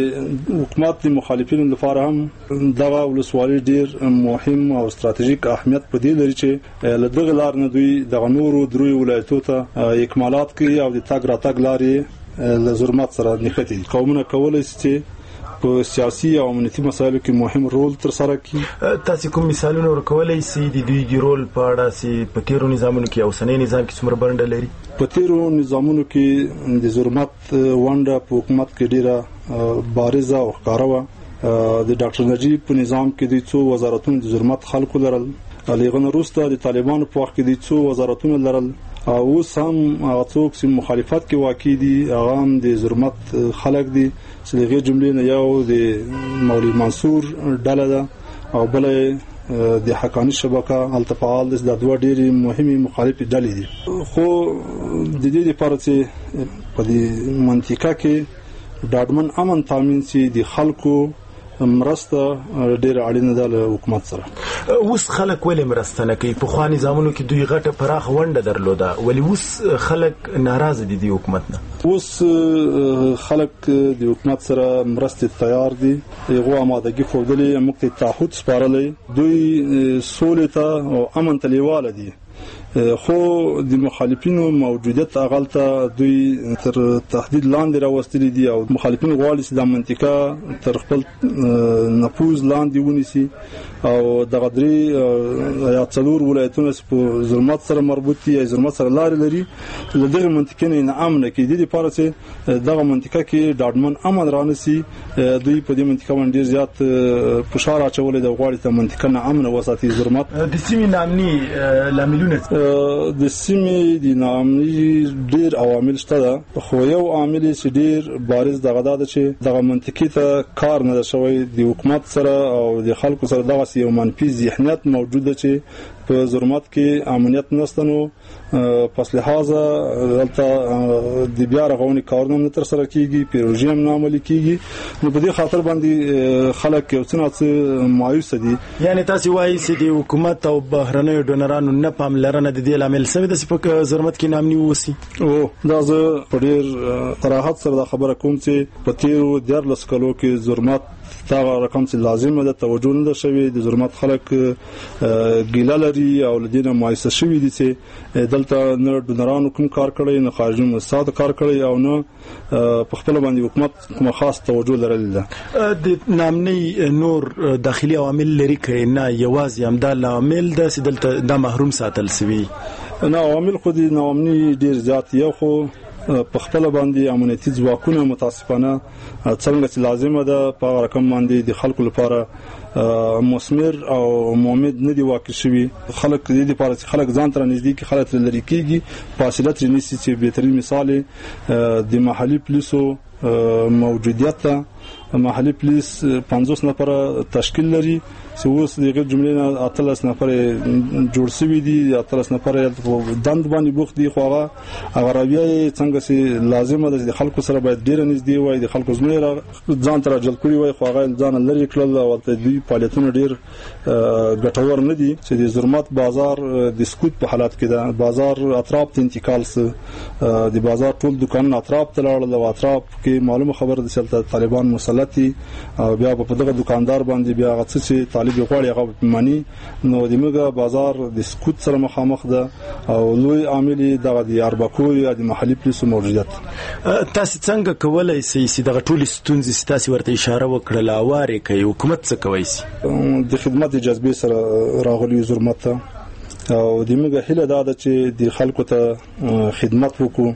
د حکومت د مخالفینو لپاره هم دغه ولسوالي ډیر مهم او ستراتیژیک اهمیت په دې لري چې له دغه لار نه دوی د نورو درو ولایتونو ته اکمالات کوي او د تګ راتګ لارې له زرمت سره نښتي. قومونه کولای شي چې په سیاسي او امنیتي مسایلو کې مهم رول تر سره کوي. تاسو کوم مثالونه ورکولای شئ د دوی د رول په اړه چې په تیرو نظامونو کې او سنې نظام کې څومره برنده لري؟ په تیرو نظامونو کې د زرمت ونډه په حکومت کې ډیره بارزه او ښکاره وه. د ډاکټر نجیب په نظام کې د څو وزارتونو د زرمت خلکو لرل، هغه نه وروسته د طالبانو په وخت کې د څو وزارتونو لرل او اوس هم هغه څوک چې مخالفت کې واقع دي هغه هم د زرمت خلک دي چې دغه جملې نه یو د مولوي منصور ډله ده او بل د حقانی شبکه التفاعل د دوه ډېری مهمه مخالفې ډلې دي. خو د دې لپاره چې په دې منطقه کې ډاډمن امن تامین شي د خلکو مرسته ډېر اړینه ده له حکومت سره. اوس خلک ولې مرسته نه کوي؟ په خواني زمانو کې دوی غټه پراخ ونډه درلوده، ولی اوس خلک ناراضه دي د حکومت نه. اوس خلک د حکومت سره مرسته تیار دي، هغه آمادګي ښودلې، موږ ته تعهد سپارلې، دوی سولې ته او امن ته لیواله دي. خو د مخالفینو موجودیت اغلته دوی تر تهدید لاندې راوستلي دي او مخالفین غواړي چې د منطقه تر خپل نفوذ لاندې ونیسي او دغه درې یا څلور ولایتونه په ظلمات سره مربوط دي یا ظلمات سره لارې لري له دغه منطقې نه انعام نه کیږي د لپاره چې دغه منطقه کې ډاډمن امن رانسي دوی په دې منطقه باندې ډیر زیات فشار اچولې د غواړي ته منطقه نه امن وساتي ظلمات د سیمې نامني لاملونه د سیمې د نامني ډیر عوامل شته خو یو عامل چې ډیر بارز دغه دا چې دغه منطقې ته کار نه شوی د حکومت سره او د خلکو سره دغه یو منفي ذهنیت موجوده چې په ظلمات کې امنیت نشته نو پس لحاظه دلته د بیا رغونې کارونه نه تر سره کیږي پروژې هم نه عملي کیږي نو په دې خاطر باندې خلک یو څه مایوس دي یعنی تاسو وایي چې د حکومت او بهرنیو ډونرانو نه پاملرنه د دې لامل سوي د سپک ظلمات کې نامني وسی او دا زه په ډیر صراحت سره خبره کوم چې په تیرو دیارلس کلو کې ظلمات دا رقم چې لازم ده توجه نه شوی د ظلمات خلک ګیله لري او لدینه مایوسه شوی دي چې دلته نه ډونرانو کوم کار کړی نه خارجي مؤسسات کار کړی او نه په خپل باندې حکومت کوم خاص توجه لرل ده د نامني نور داخلي عوامل لري کینه یوازې هم د عامل د دلته د محروم ساتل سوي نه عوامل خو د نامني ډیر زیات یو خو په خپل باندې امنیتي ځواکونه متاسفانه څنګه چې لازمه ده په رقم باندې د خلکو لپاره مثمر او مومد نه دی واقع شوی خلک دې لپاره چې خلک ځان تر نږدې کې خلک لري کېږي فاصله تر نيسي چې بهترین مثال د محلي پولیسو موجودیت محلي پولیس پنځوس نفر تشکیل لري چې اوس دغه جملې نه اتلس نفر جوړ شوی دي اتلس نفر دند باندې بوخ دي خو هغه غراوی څنګه چې لازمه ده د خلکو سره باید ډیر نږدې وای د خلکو زموږ ځان تر جلب کړی وای خو هغه ځان لري کړل او د دې فعالیتونو ډیر ګټور نه دي چې د ظلمات بازار د سکوت په حالت کې ده بازار اطراف ته انتقال سه د بازار ټول دکان اطراف ته لاړل او اطراف کې معلومه خبر ده چې طالبان مسلطي او بیا په دغه دکاندار باندې بیا غڅ چې طالب غواړي هغه مانی نو د موږ بازار د سکوت سره مخامخ ده او لوی عامل دغه د اربکو یا د محلي پولیسو موجودیت تاسو څنګه کولای شئ چې دغه ټول ستونزې تاسو ورته اشاره وکړه لاواره کوي حکومت څه کوي شي د خدمت جذبې سره راغلي ظلمات او د موږ هله دا ده چې د خلکو ته خدمت وکړو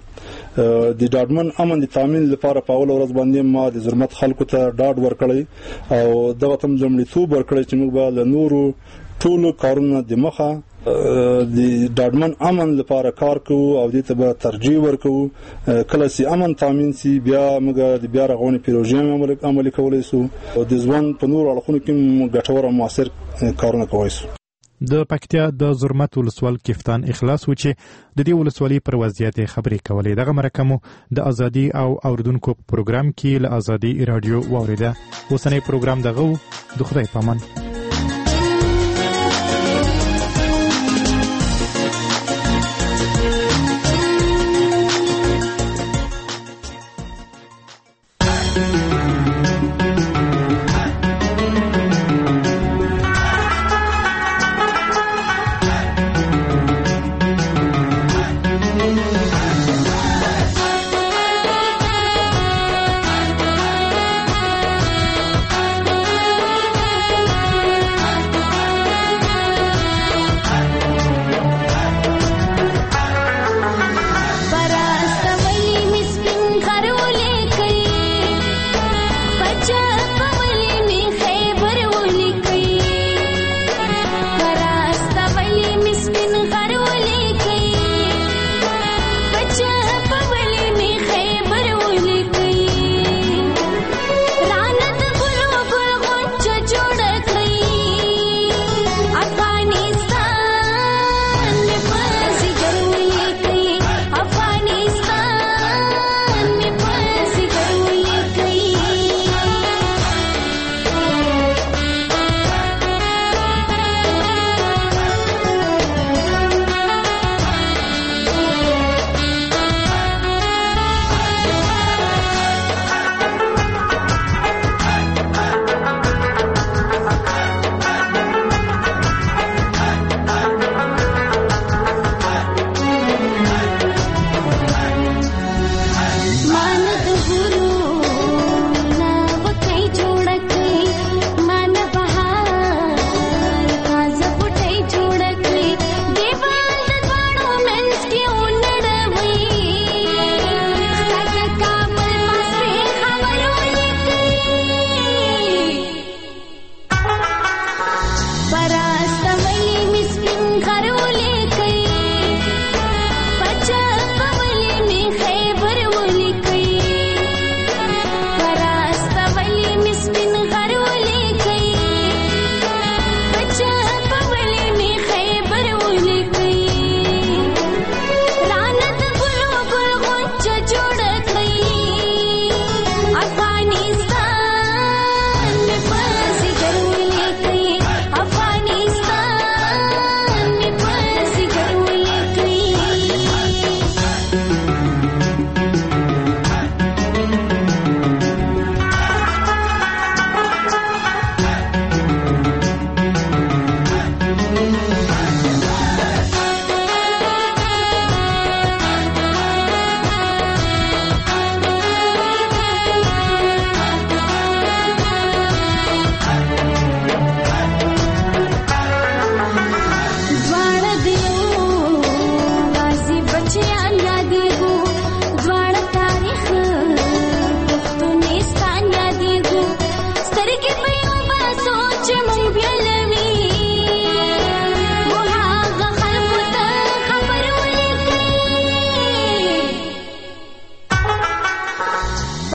د ډاډمن امن د تامین لپاره په اول ورځ باندې ما د ظلمات خلکو ته ډاډ ورکړی او دغه تم لومړیتوب ورکړی چې موږ به له نورو ټولو کارونو د مخه د ډاډمن امن لپاره کار کوو او دې ته به ترجیح ورکوو کله چې امن تامین سي بیا موږ د بیا رغونې پروژې عملي کولای شو او د ځوان په نور اړخونو کې ګټور او موثر کارونه کوي د پکتیا د زرمت ولسوال کفتان اخلاص و چې د دې ولسوالۍ پر وضعیت خبرې کولې دغه مرکه د ازادي او اوریدونکو پروګرام کې له ازادي رادیو واوریده اوسنۍ پروګرام دغه د خدای پامان